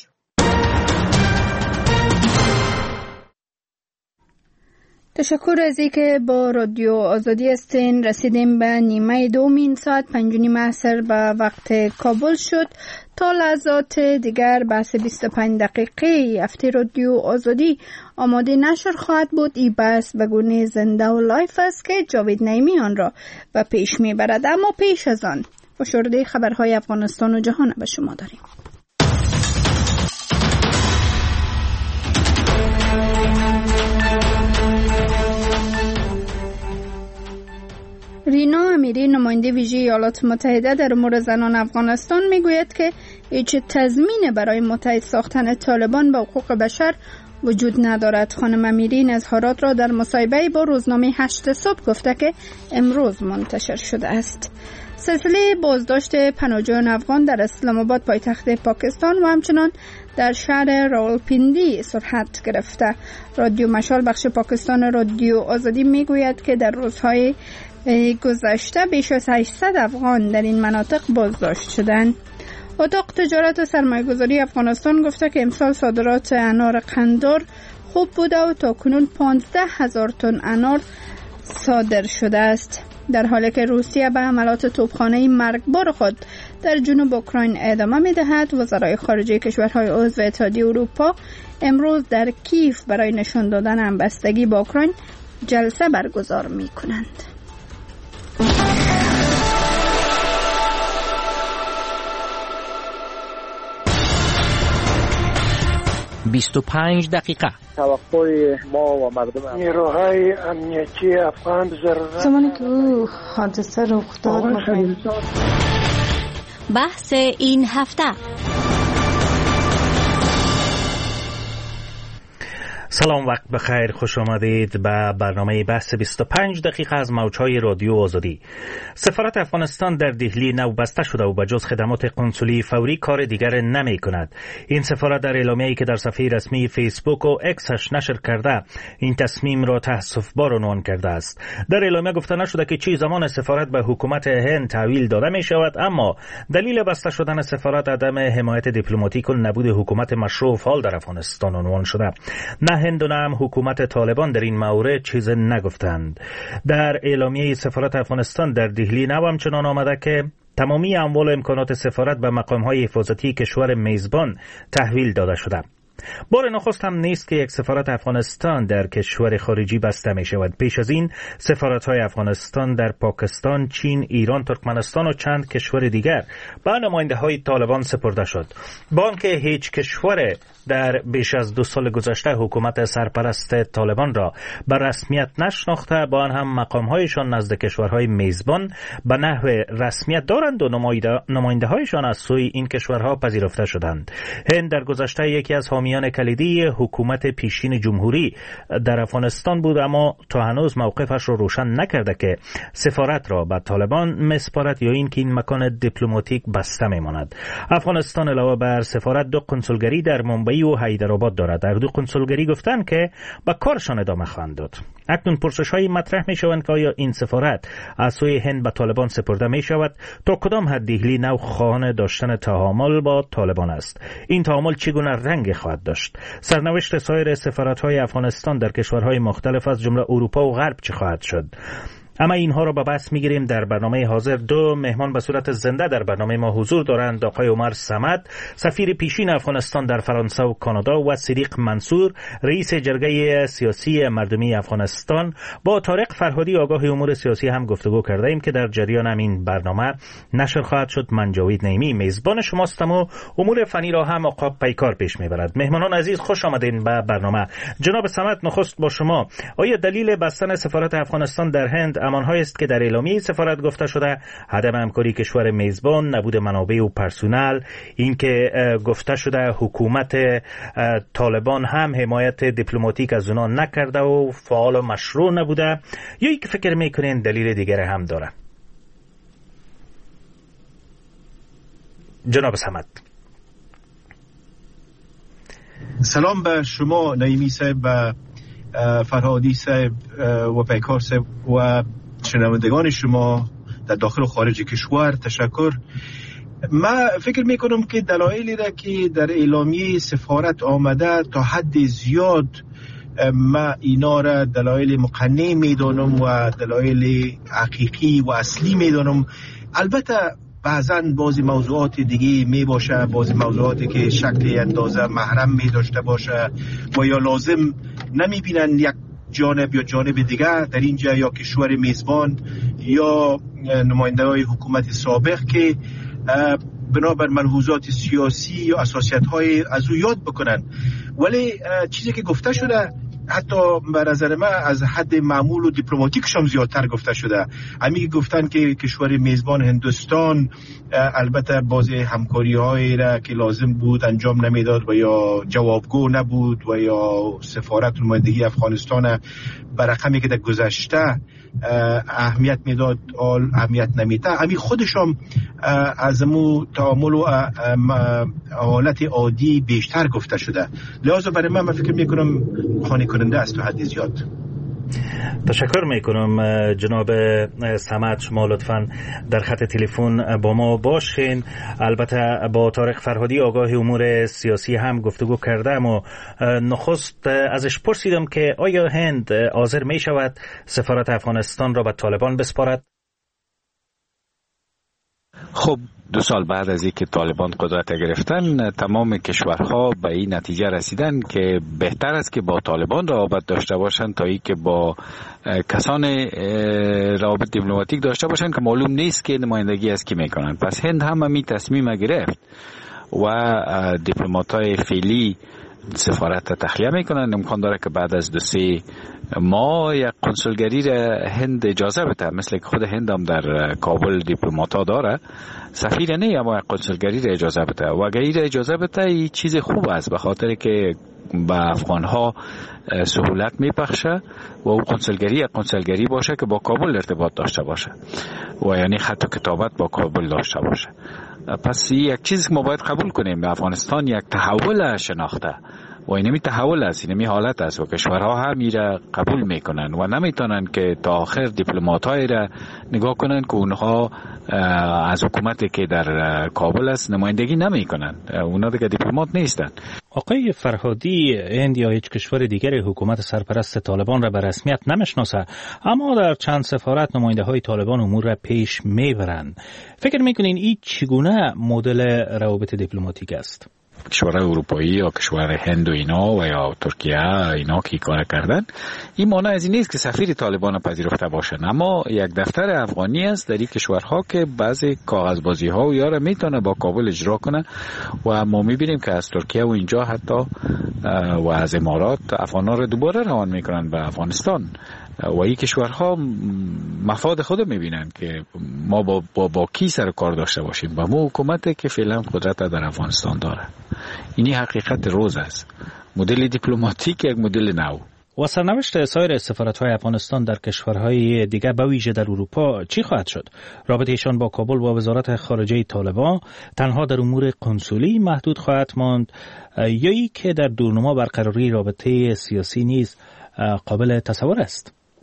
B: تشکر از اینکه با رادیو آزادی هستین. رسیدیم به نیمه دومین ساعت پنج و نیم عصر به وقت کابل شد. تا لحظات دیگر بحث بیست و پنج دقیقه هفته رادیو آزادی آماده نشر خواهد بود. این بحث به گونه زنده و لایف است که جاوید نعیمی آن را به پیش میبرد. اما پیش از آن فشرده خبرهای افغانستان و جهان به شما داریم. رینا امیری نماینده ویژه ایالات متحده در امور زنان افغانستان میگوید که هیچ تضمین برای متحد ساختن طالبان به حقوق بشر وجود ندارد. خانم امیری این اظهارات را در مصاحبه با روزنامه هشت صبح گفته که امروز منتشر شده است. سلسله بازداشت پناهجویان افغان در اسلام آباد پایتخت پاکستان و همچنان در شهر راولپیندی صورت گرفته. رادیو مشال بخش پاکستان رادیو آزادی میگوید که در روزهای گذشته بیش از هشتصد افغان در این مناطق بازداشت شدند. اتاق تجارت و سرمایه‌گذاری افغانستان گفته که امسال صادرات انار قندار خوب بوده و تاکنون پانزده هزار تن انار صادر شده است. در حالی که روسیه به حملات توپخانه‌ای مرگبار خود در جنوب اوکراین ادامه می‌دهد، وزرای خارجه کشورهای عضو اتحادیه اروپا امروز در کیف برای نشان دادن همبستگی با اوکراین جلسه برگزار می‌کنند.
R: بیست و پنج دقیقه
S: توقع ما و مردم نیروهای امنیتی افغان ضرورت
T: زمانی که او حادثه رخ داد.
U: بحث این هفته.
V: سلام، وقت بخیر، خوش آمدید به برنامه بحث بیست و پنج دقیقه از موجهای رادیو آزادی. سفارت افغانستان در دهلی نو بسته شده و به جز خدمات قنسولی فوری کار دیگر نمی کند. این سفارت در اعلامیه‌ای که در صفحه رسمی فیسبوک و اکسش نشر کرده این تصمیم را تأسف‌بار عنوان کرده است. در اعلامیه گفته نشده که چی زمان سفارت به حکومت هند تحویل داده می شود، اما دلیل بسته شدن سفارت عدم حمایت دیپلماتیک و نبود حکومت مشروع فعال در افغانستان عنوان شده. نه هند و نه هم حکومت طالبان در این مورد چیز نگفتند. در اعلامیه سفارت افغانستان در دهلی نو همچنان آمده که تمامی اموال و امکانات سفارت به مقام‌های حفاظتی کشور میزبان تحویل داده شده. بار نخست هم نیست که یک سفارت افغانستان در کشور خارجی بسته می شود. پیش از این سفارت‌های افغانستان در پاکستان، چین، ایران، ترکمنستان و چند کشور دیگر به نماینده‌های طالبان سپرده شد. با آنکه هیچ کشور در بیش از دو سال گذشته حکومت سرپرست طالبان را به رسمیت نشناخته، با آن هم مقام‌هایشان نزد کشورهای میزبان به نحو رسمیت دارند و نماینده‌هایشان از سوی این کشورها پذیرفته شدند. هند در گذشته یکی از حامیان کلیدی حکومت پیشین جمهوری در افغانستان بود، اما تا هنوز موقفش را روشن نکرده که سفارت را به طالبان مسپارد یا اینکه این مکان دیپلماتیک بسته میماند. افغانستان علاوه بر سفارت دو کنسولگری در منبعی و حیدرآباد دارد. در دو کنسولگری گفتند که به کارشان ادامه خواهند داد. اکنون پرسش‌هایی مطرح می‌شوند که آیا این سفارت از سوی هند به طالبان سپرده می‌شود؟ تا کدام حد دهلی نو خواهان داشتن تعامل با طالبان است؟ این تعامل چگونه رنگ خواهد داشت؟ سرنوشت سایر سفارت‌های افغانستان در کشورهای مختلف از جمله اروپا و غرب چه خواهد شد؟ اما اینها را به بحث میگیریم. در برنامه حاضر دو مهمان به صورت زنده در برنامه ما حضور دارند: آقای عمر صمد، سفیر پیشین افغانستان در فرانسه و کانادا، و صدیق منصور، رئیس جرگه سیاسی مردمی افغانستان. با طارق فرهادی، آگاه امور سیاسی، هم گفتگو کرده ایم که در جریان همین برنامه نشر خواهد شد. من جاوید نعیمی میزبان شماستم و امور فنی را هم آقا پیکار پیش میبرد. مهمانان عزیز، خوش آمدین به برنامه. جناب صمد، نخست با شما. آیا دلیل بستن سفارت افغانستان در هند همانهایی است که در اعلامیه سفارت گفته شده؟ عدم همکاری کشور میزبان، نبود منابع و پرسونل، اینکه گفته شده حکومت طالبان هم حمایت دیپلماتیک از اونا نکرده و فعال و مشروع نبوده، یا اینکه فکر میکنین دلیل دیگر هم داره؟ جناب صمد.
A: سلام به شما نعیمی صاحب و فرهادی صاحب و پیکار صاحب و شنوندگان شما در داخل و خارج کشور. تشکر. من فکر میکنم که دلایلی را که در اعلامیه سفارت آمده تا حد زیاد من اینا را دلایل مقنع میدانم و دلایل حقیقی و اصلی میدانم. البته بعضا بعضی موضوعات دیگه می باشه، بعضی موضوعاتی که شکل اندازه محرم می داشته باشه و یا لازم نمی بینن یک جانب یا جانب دیگه در اینجا، یا کشور میزبان یا نماینده های حکومت سابق که بنابر ملحوظات سیاسی یا اساسیت های از او یاد بکنن. ولی چیزی که گفته شده حتی به نظر من از حد معمول و دیپلماتیکش هم زیادتر گفته شده. همین گفتن که کشور میزبان هندوستان البته بعضی همکاری هایی را که لازم بود انجام نمیداد و یا جوابگو نبود و یا سفارت نمایندگی افغانستان به رقمی که در گذشته اهمیت میداد آل اهمیت نمیده. همین خودش هم از مو تعامل و حالت عادی بیشتر گفته شده. لذا برای من من فکر میکنم خانه کننده است تا حد زیاد.
V: تشکر میکنم جناب صمد. شما لطفاً در خط تلفن با ما باشین. البته با طارق فرهادی آگاه امور سیاسی هم گفتگو کردم و نخست ازش پرسیدم که آیا هند حاضر می شود سفارت افغانستان را به طالبان بسپارد؟
Q: خب دو سال بعد از اینکه طالبان قدرت گرفتن، تمام کشورها به این نتیجه رسیدن که بهتر است که با طالبان روابط داشته باشن تا اینکه با کسان روابط دیپلماتیک داشته باشن که معلوم نیست که نمایندگی از کی میکنن. پس هند هم همین تصمیم گرفت و دیپلمات‌های فعلی سفارت تخلیه میکنن. امکان داره که بعد از دو سه ماه یک کنسولگری را هند اجازه بده، مثل که خود هند هم در کابل دیپلماتا داره، سفیر نه اما یک کنسولگری را اجازه بده. و اگر این را اجازه بده این چیز خوب است، به خاطر که به افغانها سهولت میپخشه و اون کنسولگری یک کنسولگری باشه که با کابل ارتباط داشته باشه و یعنی خط و کتابت با کابل داشته باشه. پس یک چیز که ما باید قبول کنیم، به افغانستان یک تحول شناخته و اینمی تحول است، اینمی حالت است و کشورها هم میره قبول میکنن و نمیتونن که تا آخر دیپلمات‌های را نگاه کنن که اونها از حکومتی که در کابل است نمایندگی نمیکنن، اونها دیگه دیپلمات نیستن.
V: آقای فرهادی، هند یا هیچ کشور دیگر حکومت سرپرست طالبان را به رسمیت نمیشناسه، اما در چند سفارت نماینده های طالبان امور را پیش میبرند. فکر میکنین این چگونه مدل روابط دیپلماتیک است؟
Q: کشور اروپایی یا کشور هند و اینا و یا ترکیه اینا که کار کردن، این معنی از این نیست که سفیر طالبان پذیرفته باشن، اما یک دفتر افغانی است در این کشورها که بعضی کاغذبازی ها و یاره میتونه با کابل اجرا کنه و ما میبینیم که از ترکیه و اینجا حتی و از امارات افغانا رو دوباره روان میکنن به افغانستان و این کشورها مفاد خود میبینن که ما با, با, با کی سر کار داشته باشیم، با مو حکومتی که فعلا قدرت در افغانستان داره. اینی حقیقت روز است. مدل دیپلماتیک یک مدل نو.
V: و سرنوشت سایر سفارت‌های افغانستان در کشورهای دیگر به ویژه در اروپا چی خواهد شد؟ رابطه‌شان با کابل و وزارت خارجه طالبان تنها در امور کنسولی محدود خواهد ماند یا ای که در دورنما برقراری رابطه سیاسی نیز قابل تصور است؟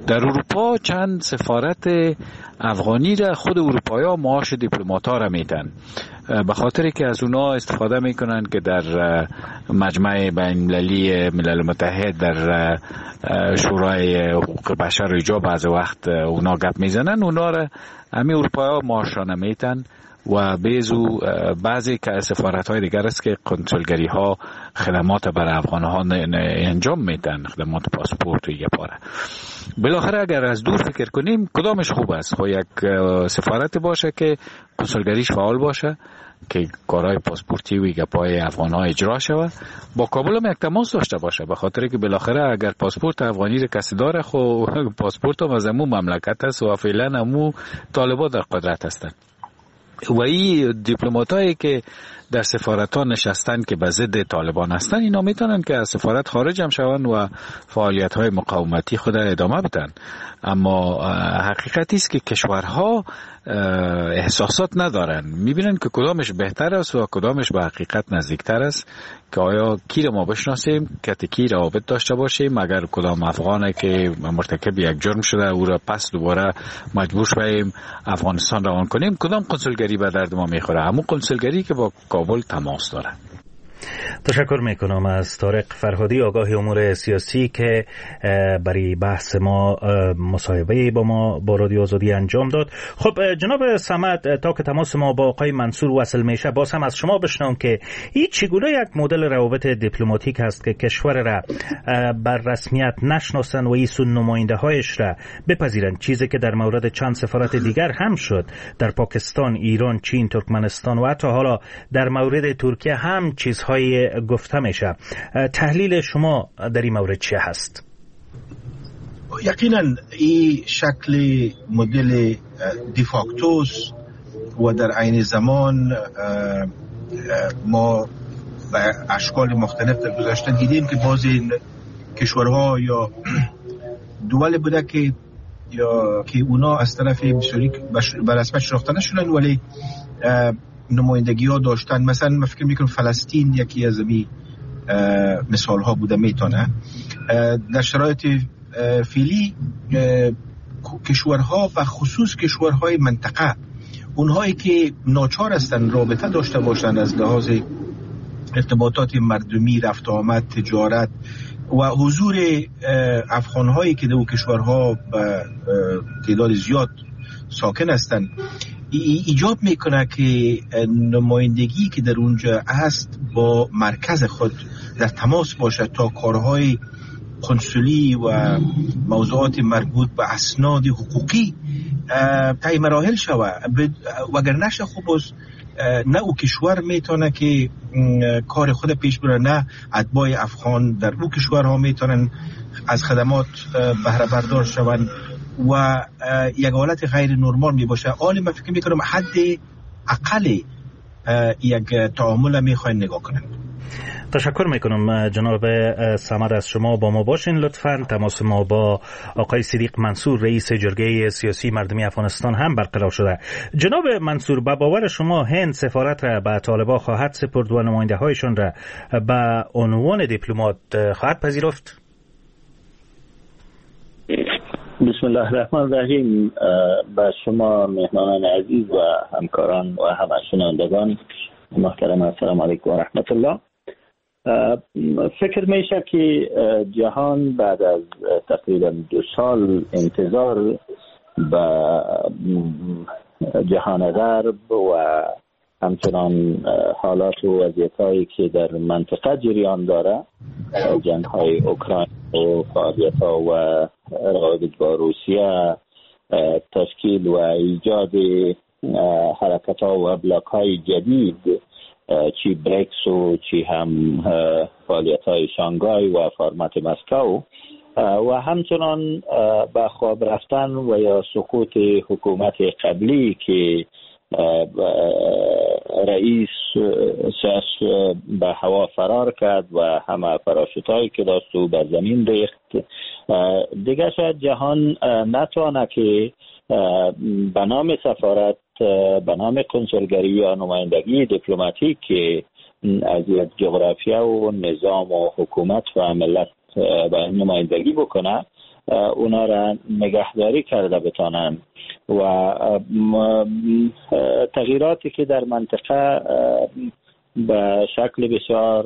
Q: در اروپا چند سفارت افغانی را خود اروپایا معاش دیپلمات‌ها را میدن، به خاطری که از اونا استفاده میکنن که در مجمع بین المللی ملل متحد، در شورای حقوق بشر ایجا بعض وقت اونا گپ میزنن، اونا را همین اروپایا معاشانه میتن و بیزو بعضی که سفارت های دیگر است که کنسولگری ها خدمات بر افغان ها انجام میدن، خدمات پاسپورت و یه پاره. بالاخره اگر از دور فکر کنیم کدامش خوب است؟ خب یک سفارت باشه که کنسولگریش فعال باشه، که کارهای پاسپورتی و گپای افغان ها اجرا شود، با کابل هم یک تماس داشته باشه، به خاطر که بالاخره اگر پاسپورت افغانی رو کسی داره، خب پاسپورت هم از امو مملکت است و فعلا امو طالبان در قدرت هستند. و این دیپلمات هایی که در سفارت ها نشستن که به ضد طالبان هستن، اینا میتونن که از سفارت خارج هم شون و فعالیت های مقاومتی خود ادامه بدن. اما حقیقتی است که کشورها احساسات ندارن، میبینن که کدامش بهتر است و کدامش به حقیقت نزدیکتر است، که آیا کی را ما بشناسیم، کتی کی روابط داشته باشیم، اگر کدام افغانه که مرتکب یک جرم شده او را پس دوباره مجبور شویم افغانستان روان کنیم، کدام کنسولگری به درد ما میخوره؟ همون کنسولگری که با کابل تماس داره.
V: تشکر میکنم از طارق فرهادی، آگاه امور سیاسی، که برای بحث ما مصاحبه با ما با رادیو آزادی انجام داد. خب جناب صمد، تا که تماس ما با آقای منصور وصل میشه، باز هم از شما بشنوم که این چگونه یک مدل روابط دیپلماتیک هست که کشور را بر رسمیت نشناسن و ایسون نماینده هایش را بپذیرن، چیزی که در مورد چند سفارت دیگر هم شد، در پاکستان، ایران، چین، ترکمنستان و حتی حالا در مورد ترکیه هم چیزهای گفته میشه. تحلیل شما در این مورد چه هست؟
A: یقینا این شکل مدل دیفاکتوس و در عین زمان ما به اشکال مختلف در گذشته دیدیم که بعضی کشورها یا دول بوده که یا که اونا از طرف بسیاری به رسمیت شناخته نشدن ولی نمایندگی ها داشتن. مثلا من فکر میکنم فلسطین یکی از می مثال ها بوده میتونه. در شرایط فعلی کشورها و خصوص کشورهای منطقه، اونهایی که ناچار هستن رابطه داشته باشند از لحاظ ارتباطات مردمی، رفت آمد، تجارت و حضور افغانهایی که در اون کشورها به تعداد زیاد ساکن هستند، ایجاب میکنه که نمایندگی که در اونجا هست با مرکز خود در تماس باشه تا کارهای کنسولی و موضوعات مربوط به اسناد حقوقی طی مراحل شوه. وگر نشه خب نه او کشور میتونه که کار خود پیش بره، نه اتباع افغان در او کشورها میتونن از خدمات بهره بردار شون و یک حالت غیر نرمال می باشه. آن من فکر میکنم حد اقل یک تعامل میخواین نگاه کنن.
V: تشکر میکنم جناب صمد، از شما با ما باشین. لطفاً تماس ما با آقای صدیق منصور، رئیس جرگه سیاسی مردمی افغانستان هم برقرار شده. جناب منصور، به باور شما هند سفارت را به طالبان خواهد سپرد و نماینده هایشان را به عنوان دیپلمات خواهد پذیرفت؟
E: بسم الله الرحمن الرحیم. با شما مهمانان عزیز و همکاران و همه شنوندگان محترم، السلام علیکم و رحمت الله. فکر میشه که جهان بعد از تقریبا دو سال انتظار به جهان غرب و همچنان حالات و وضعیت‌هایی که در منطقه جریان داره، جنگ‌های اوکراین و فعالیت‌ها و روابط با روسیه، تشکیل و ایجاد حرکت‌ها و بلاک‌های جدید، چی بریکس و چی هم فعالیت‌های شانگهای و فرمت مسکو، و همچنان به خواب رفتن و یا سقوط حکومت قبلی که رئیس سیاس به هوا فرار کرد و همه پاراشوتایی که داشت و به زمین ریخت. دیگه شاید جهان نتوانه که به نام سفارت، به نام کنسولگری یا نمایندگی دیپلماتیک که از یک جغرافیا و نظام و حکومت و ملت به نمایندگی بکنه، اونا را نگهداری کرده بتانند و تغییراتی که در منطقه به شکل بسیار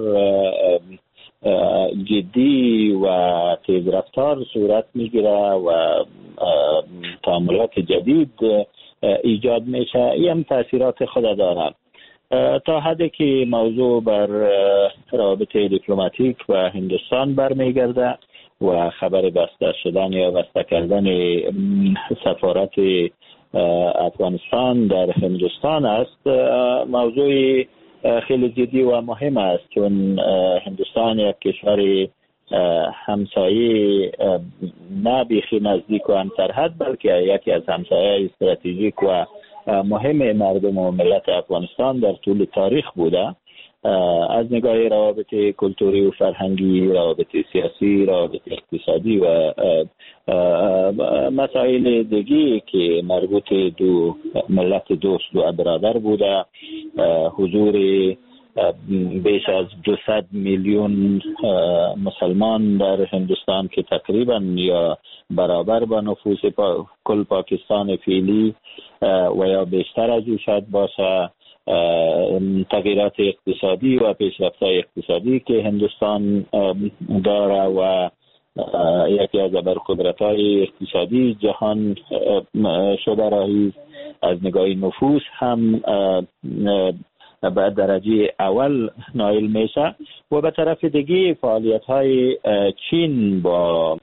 E: جدی و تیزرفتار صورت میگیره و تعاملات جدید ایجاد میشه، این هم تاثیرات خود داره. تا حدی که موضوع بر روابط دیپلماتیک و هندوستان برمیگرده و خبر بسته شدن یا بسته کردن سفارت افغانستان در هندوستان است، موضوع خیلی جدی و مهم است، چون هندوستان یک کشور همسایه نه بیخی نزدیک و همسرحد بلکه یکی از همسایه استراتژیک و مهم مردم و ملت افغانستان در طول تاریخ بوده، از نگاه روابط کلتوری و فرهنگی، روابط سیاسی، روابط اقتصادی و مسائل دیگی که مربوط دو ملت دوست و برادر بوده. حضور بیش از دویست میلیون مسلمان در هندوستان که تقریبا یا برابر با نفوس پا کل پاکستان فعلی و یا بیشتر از او شاید باشه، تغییرات اقتصادی و پیشرفت‌های اقتصادی که هندوستان داره و یکی از ابرقدرت‌های اقتصادی جهان شده راهی از نگاه نفوس هم به درجه اول نایل میشه و به طرف دیگه فعالیت‌های چین با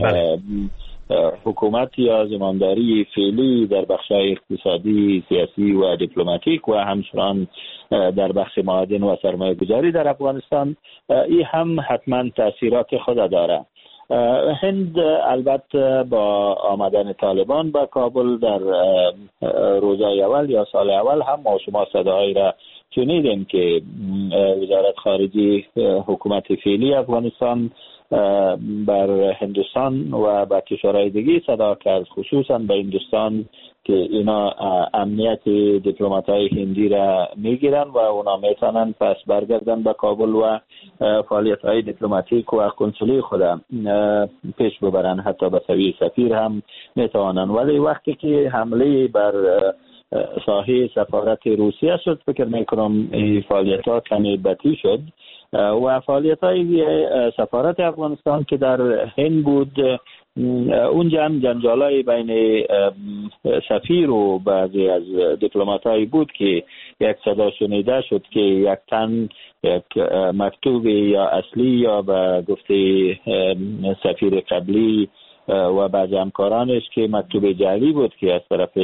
E: حکومت یا زمانداری فعلی در بخش‌های اقتصادی، سیاسی و دیپلماتیک و همچنان در بخش معادن و سرمایه‌گذاری در افغانستان، این هم حتما تاثیرات خود داره. هند البته با آمدن طالبان به کابل در روزهای اول یا سال اول هم ما شما صداهایی را شنیدیم که وزارت خارجه حکومت فعلی افغانستان بر هندوستان و به کشورهای دیگه صدا کرد، خصوصا به هندوستان که اینا امنیت دیپلمات‌های هندی را میگیرن و اونا میتونن پس برگردن به کابل و فعالیت‌های دیپلماتیک و کنسولی خود پیش ببرن، حتی به سوی سفیر هم میتونن. ولی وقتی که حمله بر ساحه سفارت روسیه شد، فکر میکنم فعالیت‌ها کمی بطی شد و فعالیت‌های سفارت افغانستان که در هند بود، اونجا هم جنجالای بین سفیر و بعضی از دیپلمات‌های بود که یک صدا شنیده شد که یک تن یک مکتوب یا اصلی یا به گفته سفیر قبلی و بعضی همکارانش که مکتوب جعلی بود که از طرف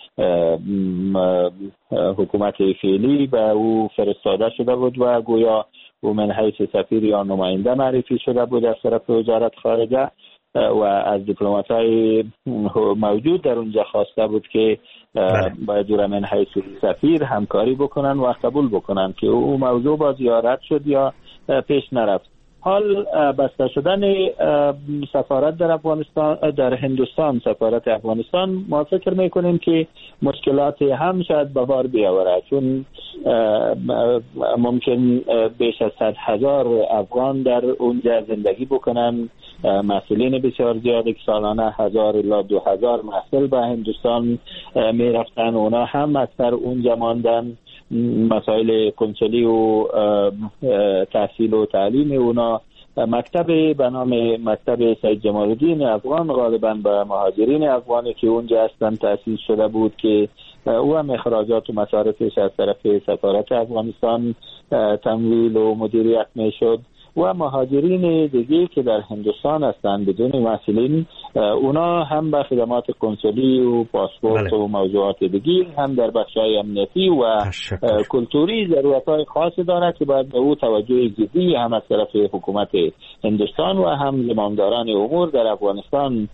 E: حکومت فعلی به او فرستاده شده بود و گویا او من حیث سفیر یا نماینده معرفی شده بود از طرف وزارت خارجه و از دیپلمات‌های موجود در اونجا خواسته بود که باید او من حیث سفیر همکاری بکنن و قبول بکنن که او موضوع با زیارت شد یا پیش نرفت. حال بسته شدن سفارت در افغانستان در هندوستان، سفارت افغانستان، ما فکر میکنیم که مشکلات هم شاید به بار بیاوره، چون ممکن بیش از صد هزار افغان در اونجا زندگی بکنن، مسئولین بسیار زیادی که سالانه هزار الی دو هزار محصول به هندوستان میرفتن، اونا هم اکثر اونجا ماندن. مسائل کنسولی و تحصیل و تعلیم اونا، مکتب به نام مکتب سید جمال الدین افغان غالبا به مهاجرین افغانی که اونجا هستن تأسیس شده بود که او هم اخراجات و مصارفش از طرف سفارت افغانستان تمویل و مدیریت میشد و مهاجرین دیگه که در هندوستان هستند بدون مسئولین، اونا هم به خدمات کنسولی و پاسپورت و موضوعات دیگه هم در بخش‌های امنیتی و کلتوری ضرورت‌های خاصی دارد که باید به او توجه جدی هم از طرف حکومت هندوستان و هم زمامداران امور در افغانستان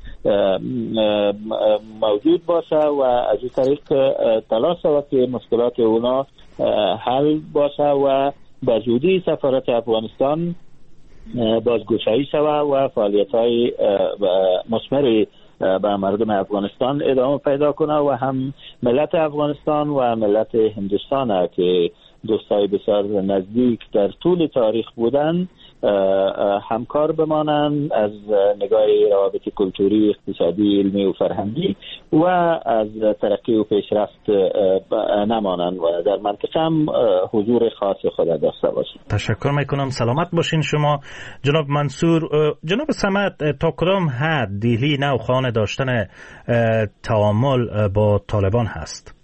E: موجود باشه و از این طریق تلاش شود که مشکلات اونا حل باشه و به زودی سفارت افغانستان بازگشایی شود و فعالیت‌های مثمر به مردم افغانستان ادامه پیدا کنه و هم ملت افغانستان و ملت هندوستان که دوستای بسیار نزدیک در طول تاریخ بودن همکار بمانند از نگاه روابط کلتوری، اقتصادی، علمی و فرهنگی و از ترقی و پیشرفت نمانند و در منطقه هم حضور خاص خود داشته باشند.
V: تشکر میکنم. سلامت باشین شما جناب منصور. جناب صمد، تا کدام حد دهلی نوخوان داشتن تعامل با طالبان هست؟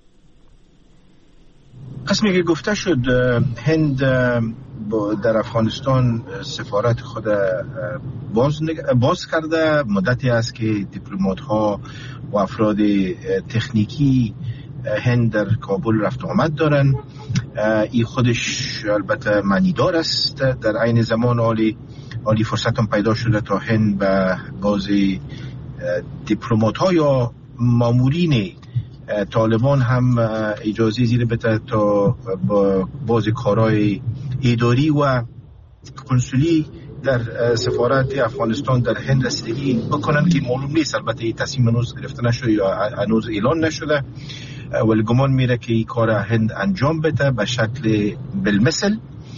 A: قسمی که گفته شد هند در افغانستان سفارت خود باز, باز کرده. مدتی است که دیپلمات ها و افراد تکنیکی هند در کابل رفت آمد دارن. این خودش البته معنیدار است. در عین زمان عالی عالی فرصت هم پیدا شده تا هند به بعضی دیپلمات ها یا مامورین طالبان هم اجازه زیر بده تا با بعضی کارهای اداری و کنسولی در سفارت افغانستان در هند رسیدگی بکنن که معلوم نیست. البته این تصمیم هنوز گرفته نشده یا هنوز اعلان نشده، ولی گمان میره که این کار هند انجام بده به شکل بالمثل.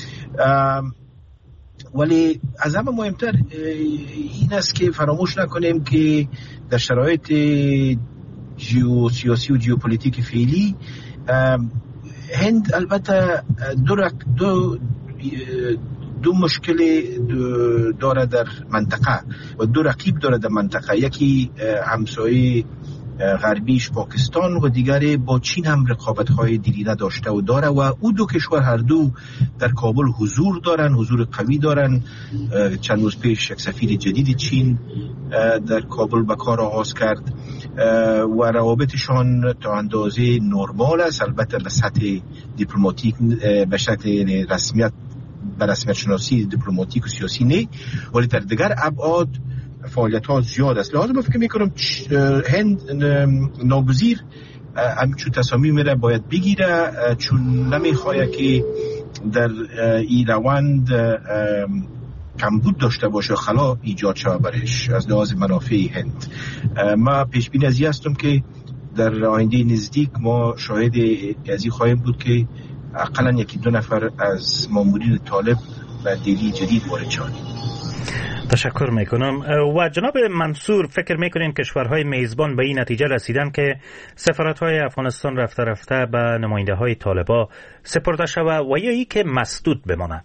A: ولی از همه مهمتر این است که فراموش نکنیم که در شرایط جیو سیاسی و جیوپولیتیک فعلی هند البته دو, دو, دو مشکل داره در منطقه و دو رقیب داره در منطقه. یکی همسایه غربیش پاکستان و دیگری با چین هم رقابت‌های دیرینه داشته و داره و او دو کشور هر دو در کابل حضور دارن، حضور قوی دارن. چند روز پیش یک سفیر جدید چین در کابل به کار آغاز کرد و روابطشان تا اندازه نرمال است، البته به سطح دیپلماتیک به شکل رسمیت به رسمیت شناسی دیپلماتیک و سیاسی نه، ولی در دیگر ابعاد فعالیت ها زیاد است. لازم فکر میکنم هند ناگزیر همچون تصامیم میره باید بگیره، چون نمیخواه که در این روند کمبود داشته باشه، خلا ایجاد شده برش از لحاظ منافع هند. ما پیش بینی از این هستم که در آینده نزدیک ما شاهد ازی خواهیم بود که اقلا یکی دو نفر از مامورین طالب و دهلی جدید وارد شدند.
V: تشکر میکنم. و جناب منصور، فکر میکنین کشورهای میزبان به این نتیجه رسیدن که سفارت‌های افغانستان رفته رفته به نماینده های طالبان سپرده شود و یا ای که مسدود بمانه؟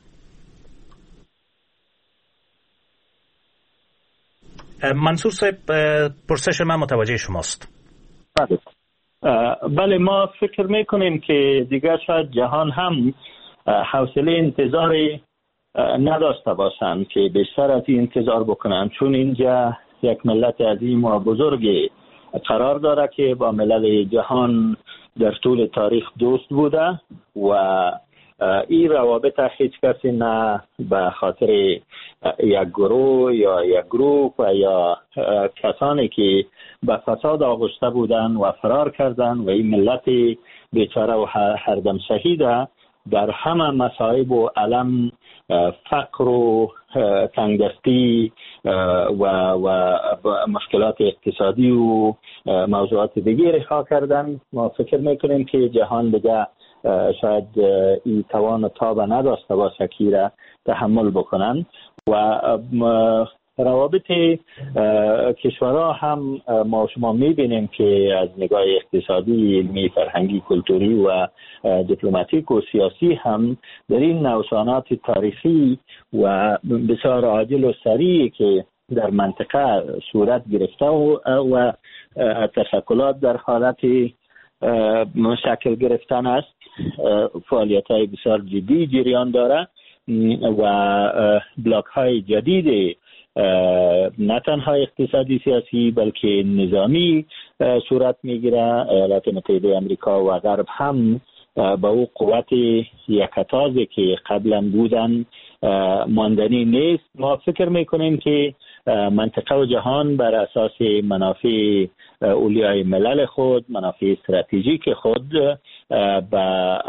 V: منصور صاحب، پرسش من متوجه شماست.
E: بله. بله، ما فکر میکنیم که دیگر شاید جهان هم حوصله انتظار نداشته باشند که بیشتر از این انتظار بکنند، چون اینجا یک ملت عظیم و بزرگ قرار داره که با ملل جهان در طول تاریخ دوست بوده و این روابط هیچ کسی نه به خاطر یک گروه یا یک گروپ و یا کسانی که به فساد آغشته بودن و فرار کردن و این ملت بیچاره و هر دم شهیده در همه مصائب و علم، فقر و تنگدستی و و مشکلات اقتصادی و موضوعات دیگه رها کردن. ما فکر میکنیم که جهان دیگه شاید این توان تاب نداشته باشه که را تحمل بکنن و روابط کشورها هم ما شما میبینیم که از نگاه اقتصادی، علمی، فرهنگی، کلتوری و دیپلماتیک و سیاسی هم در این نوسانات تاریخی و بسیار عاجل و سریع که در منطقه صورت گرفته و, و تشکلات در حالت شکل گرفتن است، فعالیت های بسیار جدی جریان داره و بلاک های جدید نه تنها اقتصادی سیاسی بلکه نظامی صورت میگیره. ایالات متحده امریکا و غرب هم با او قوت یکتازی که قبلا بودن ماندنی نیست. ما فکر میکنیم که منطقه و جهان بر اساس منافع اولیای ملل خود، منافع استراتژیک خود به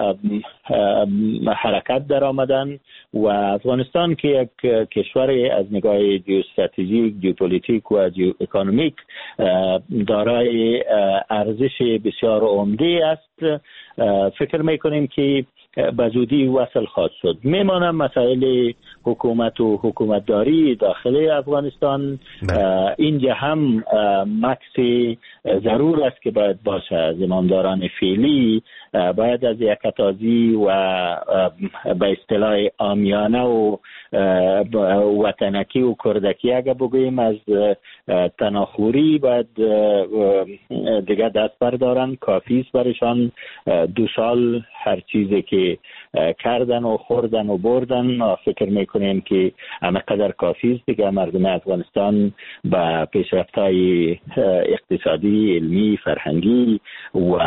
E: حرکت در آمدن و افغانستان که یک کشور از نگاه جیو استراتژیک، جیوپولیتیک و جیو اکونومیک دارای ارزش بسیار عمده است، فکر میکنیم که به زودی وصل خواهد شد. میمانم مسائل حکومت و حکومتداری داخل افغانستان. اینجا هم مکس ضرور است که باید باشه. از امامداران فعلی باید از یکتازی و به اصطلاح عامیانه و وطنکی و کردکی اگه بگوییم از تناخوری باید دیگه دست بردارن. کافی است برشان دو سال هر چیزی که کردن و خوردن و بردن. فکر میکنیم که همه قدر کافی است دیگه. مردم افغانستان با پیشرفت‌های اقتصادی، علمی، فرهنگی و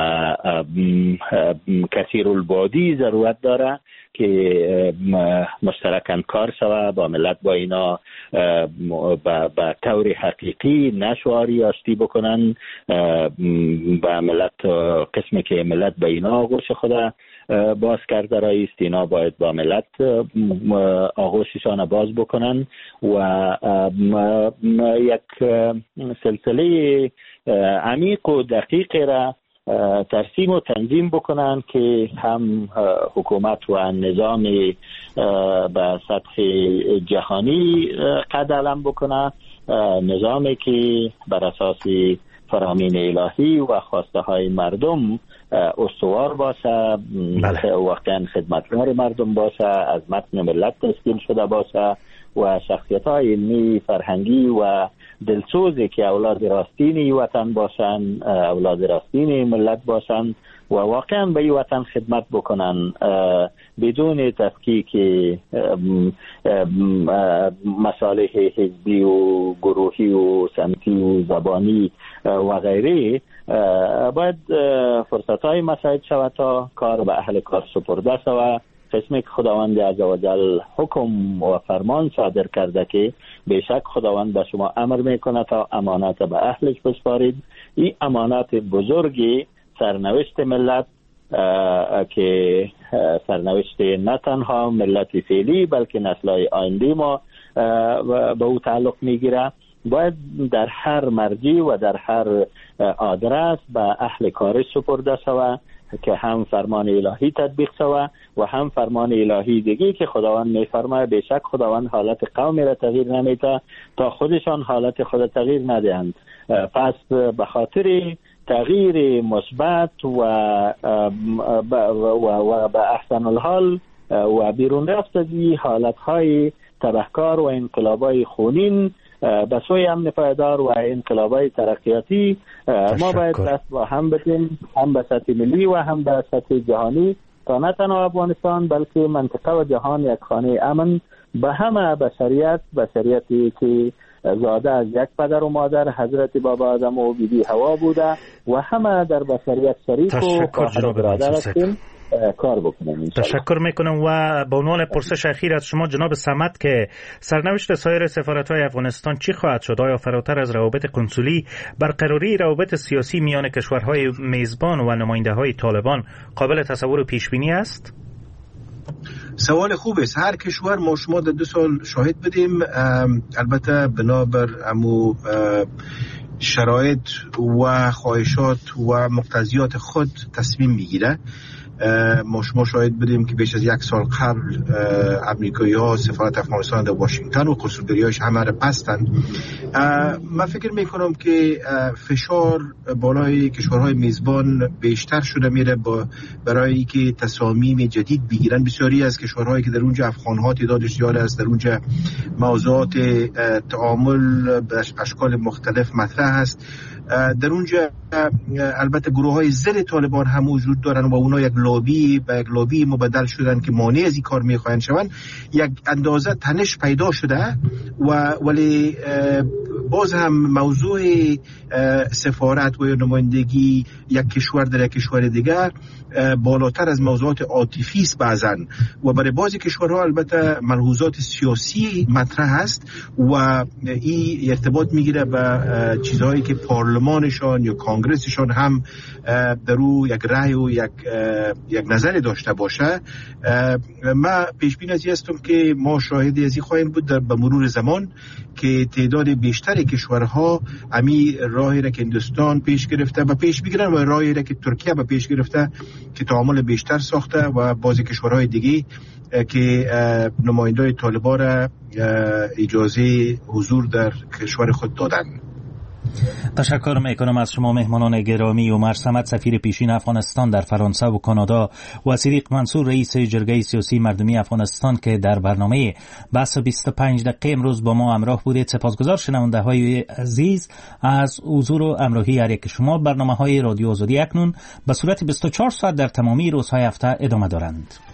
E: کثیر البعدی ضرورت داره که مشترکاً کار شود با ملت، با اینا با طور حقیقی نشواری آشتی بکنن با ملت. قسمی که ملت به اینا آغوش خدا باز کرده رایست، اینا باید با ملت آغوششان باز بکنن و یک سلسله عمیق و دقیق را ترسیم و تنظیم بکنن که هم حکومت و نظام به سطح جهانی قد علم بکنه، نظامی که بر اساس فرامین الهی و خواسته های مردم استوار باشه، بله. واقعا خدمتگار مردم باشه، از متن ملت تشکیل شده باشه و شخصیت های علمی، فرهنگی و دلسوزی که اولاد راستین وطن باشن، اولاد راستین ملت باشن و واقعا به این وطن خدمت بکنن بدون تفکیک مصالح حزبی و گروهی و سمتی و زبانی و غیره. باید فرصت های مساعد شود تا کار به اهل کار سپرده شود. قسمی که خداوند عزوجل حکم و فرمان صادر کرده که بیشک خداوند به شما امر میکنه تا امانت به اهلش بسپارید. این امانت بزرگی سرنوشت ملت که سرنوشت نه تنها ملت فعلی بلکه نسل‌های آینده ما به او تعلق میگیره، باید در هر مرجع و در هر آدرس به اهل کارش سپرده شود که هم فرمان الهی تطبیق شود و هم فرمان الهی دیگه که خداوند میفرماید بیشک خداوند حالت قومی را تغییر نمیده تا خودشان حالت خود تغییر ندهند. پس به خاطر تغییر مثبت و و به احسن الحال و بیرون رفت از این حالت‌های تبهکار و انقلاب‌های خونین به سوی امن پایدار و انقلاب‌های ترقیاتی ما باید دست با هم بدیم، هم به سطح ملی و هم به سطح جهانی، تا نه تنها افغانستان بلکه منطقه و جهان یک خانه امن به همه بشریت، بشریتی که زاده از یک پدر و مادر حضرت بابا آدم و بیبی حوا بوده و همه در بشریت شریک و خواهر برادر هستیم. کار بکنم.
V: تشکر میکنم و به عنوان پرسش اخیر از شما جناب صمد که سرنوشت سایر سفارت‌های افغانستان چی خواهد شد؟ آیا فراتر از روابط کنسولی برقراری روابط سیاسی میان کشورهای میزبان و نماینده‌های طالبان قابل تصور و پیش بینی است؟
A: سوال خوب است. هر کشور ما شما در دو سال شاهد بدیم، البته بنابر امو شرایط و خواهشات و مقتضیات خود تصمیم میگیره. ما شما شاهد بدیم که بیش از یک سال قبل امریکایی ها سفارت افغانستان در واشنگتن و قصولگری هایش همه را بستند. من فکر میکنم که فشار بالای کشورهای میزبان بیشتر شده میره با برای که تصامیم جدید بگیرن. بسیاری از کشورهایی که در اونجا افغانها تعدادش زیاد است، در اونجا موضوعات تعامل به اشکال مختلف مطرح است. در اونجا البته گروه های ضد طالبان هم وجود دارن و اونا یک لابی به یک لابی مبدل شدن که مانع از این کار میخواهند شوند. یک اندازه تنش پیدا شده و ولی باز هم موضوع سفارت و نمایندگی یک کشور در یک کشور دیگر بالاتر از موضوعات عاطفی است بعضن و برای بعضی کشورها البته ملحوظات سیاسی مطرح است و این ارتباط میگیره به چیزهایی که پارلمانشان یا کانگرسشان هم در او یک رأی و یک یک نظر داشته باشه. من پیش بینی از هستم که ما شاهد از این خواهیم بود در به مرور زمان که تعداد بیشتر اکثر کشورها امی راهی را که هندوستان پیش گرفته و پیش میگیرن و راهی را که ترکیه به پیش گرفته که تعامل بیشتر ساخته و بعضی کشورهای دیگه که نمایندای طالبان را اجازه حضور در کشور خود دادن.
V: تشکر میکنم از شما مهمانان گرامی. عمر صمد سفیر پیشین افغانستان در فرانسه و کانادا و صدیق منصور رئیس جرگه سیاسی مردمی افغانستان که در برنامه بحث بیست و پنج دقیقه امروز با ما همراه بودید. سپاسگزار شنونده های عزیز از حضور و همراهی هر یک شما. برنامه های رادیو آزادی اکنون به صورت بیست و چهار ساعت در تمامی روزهای هفته ادامه دارند.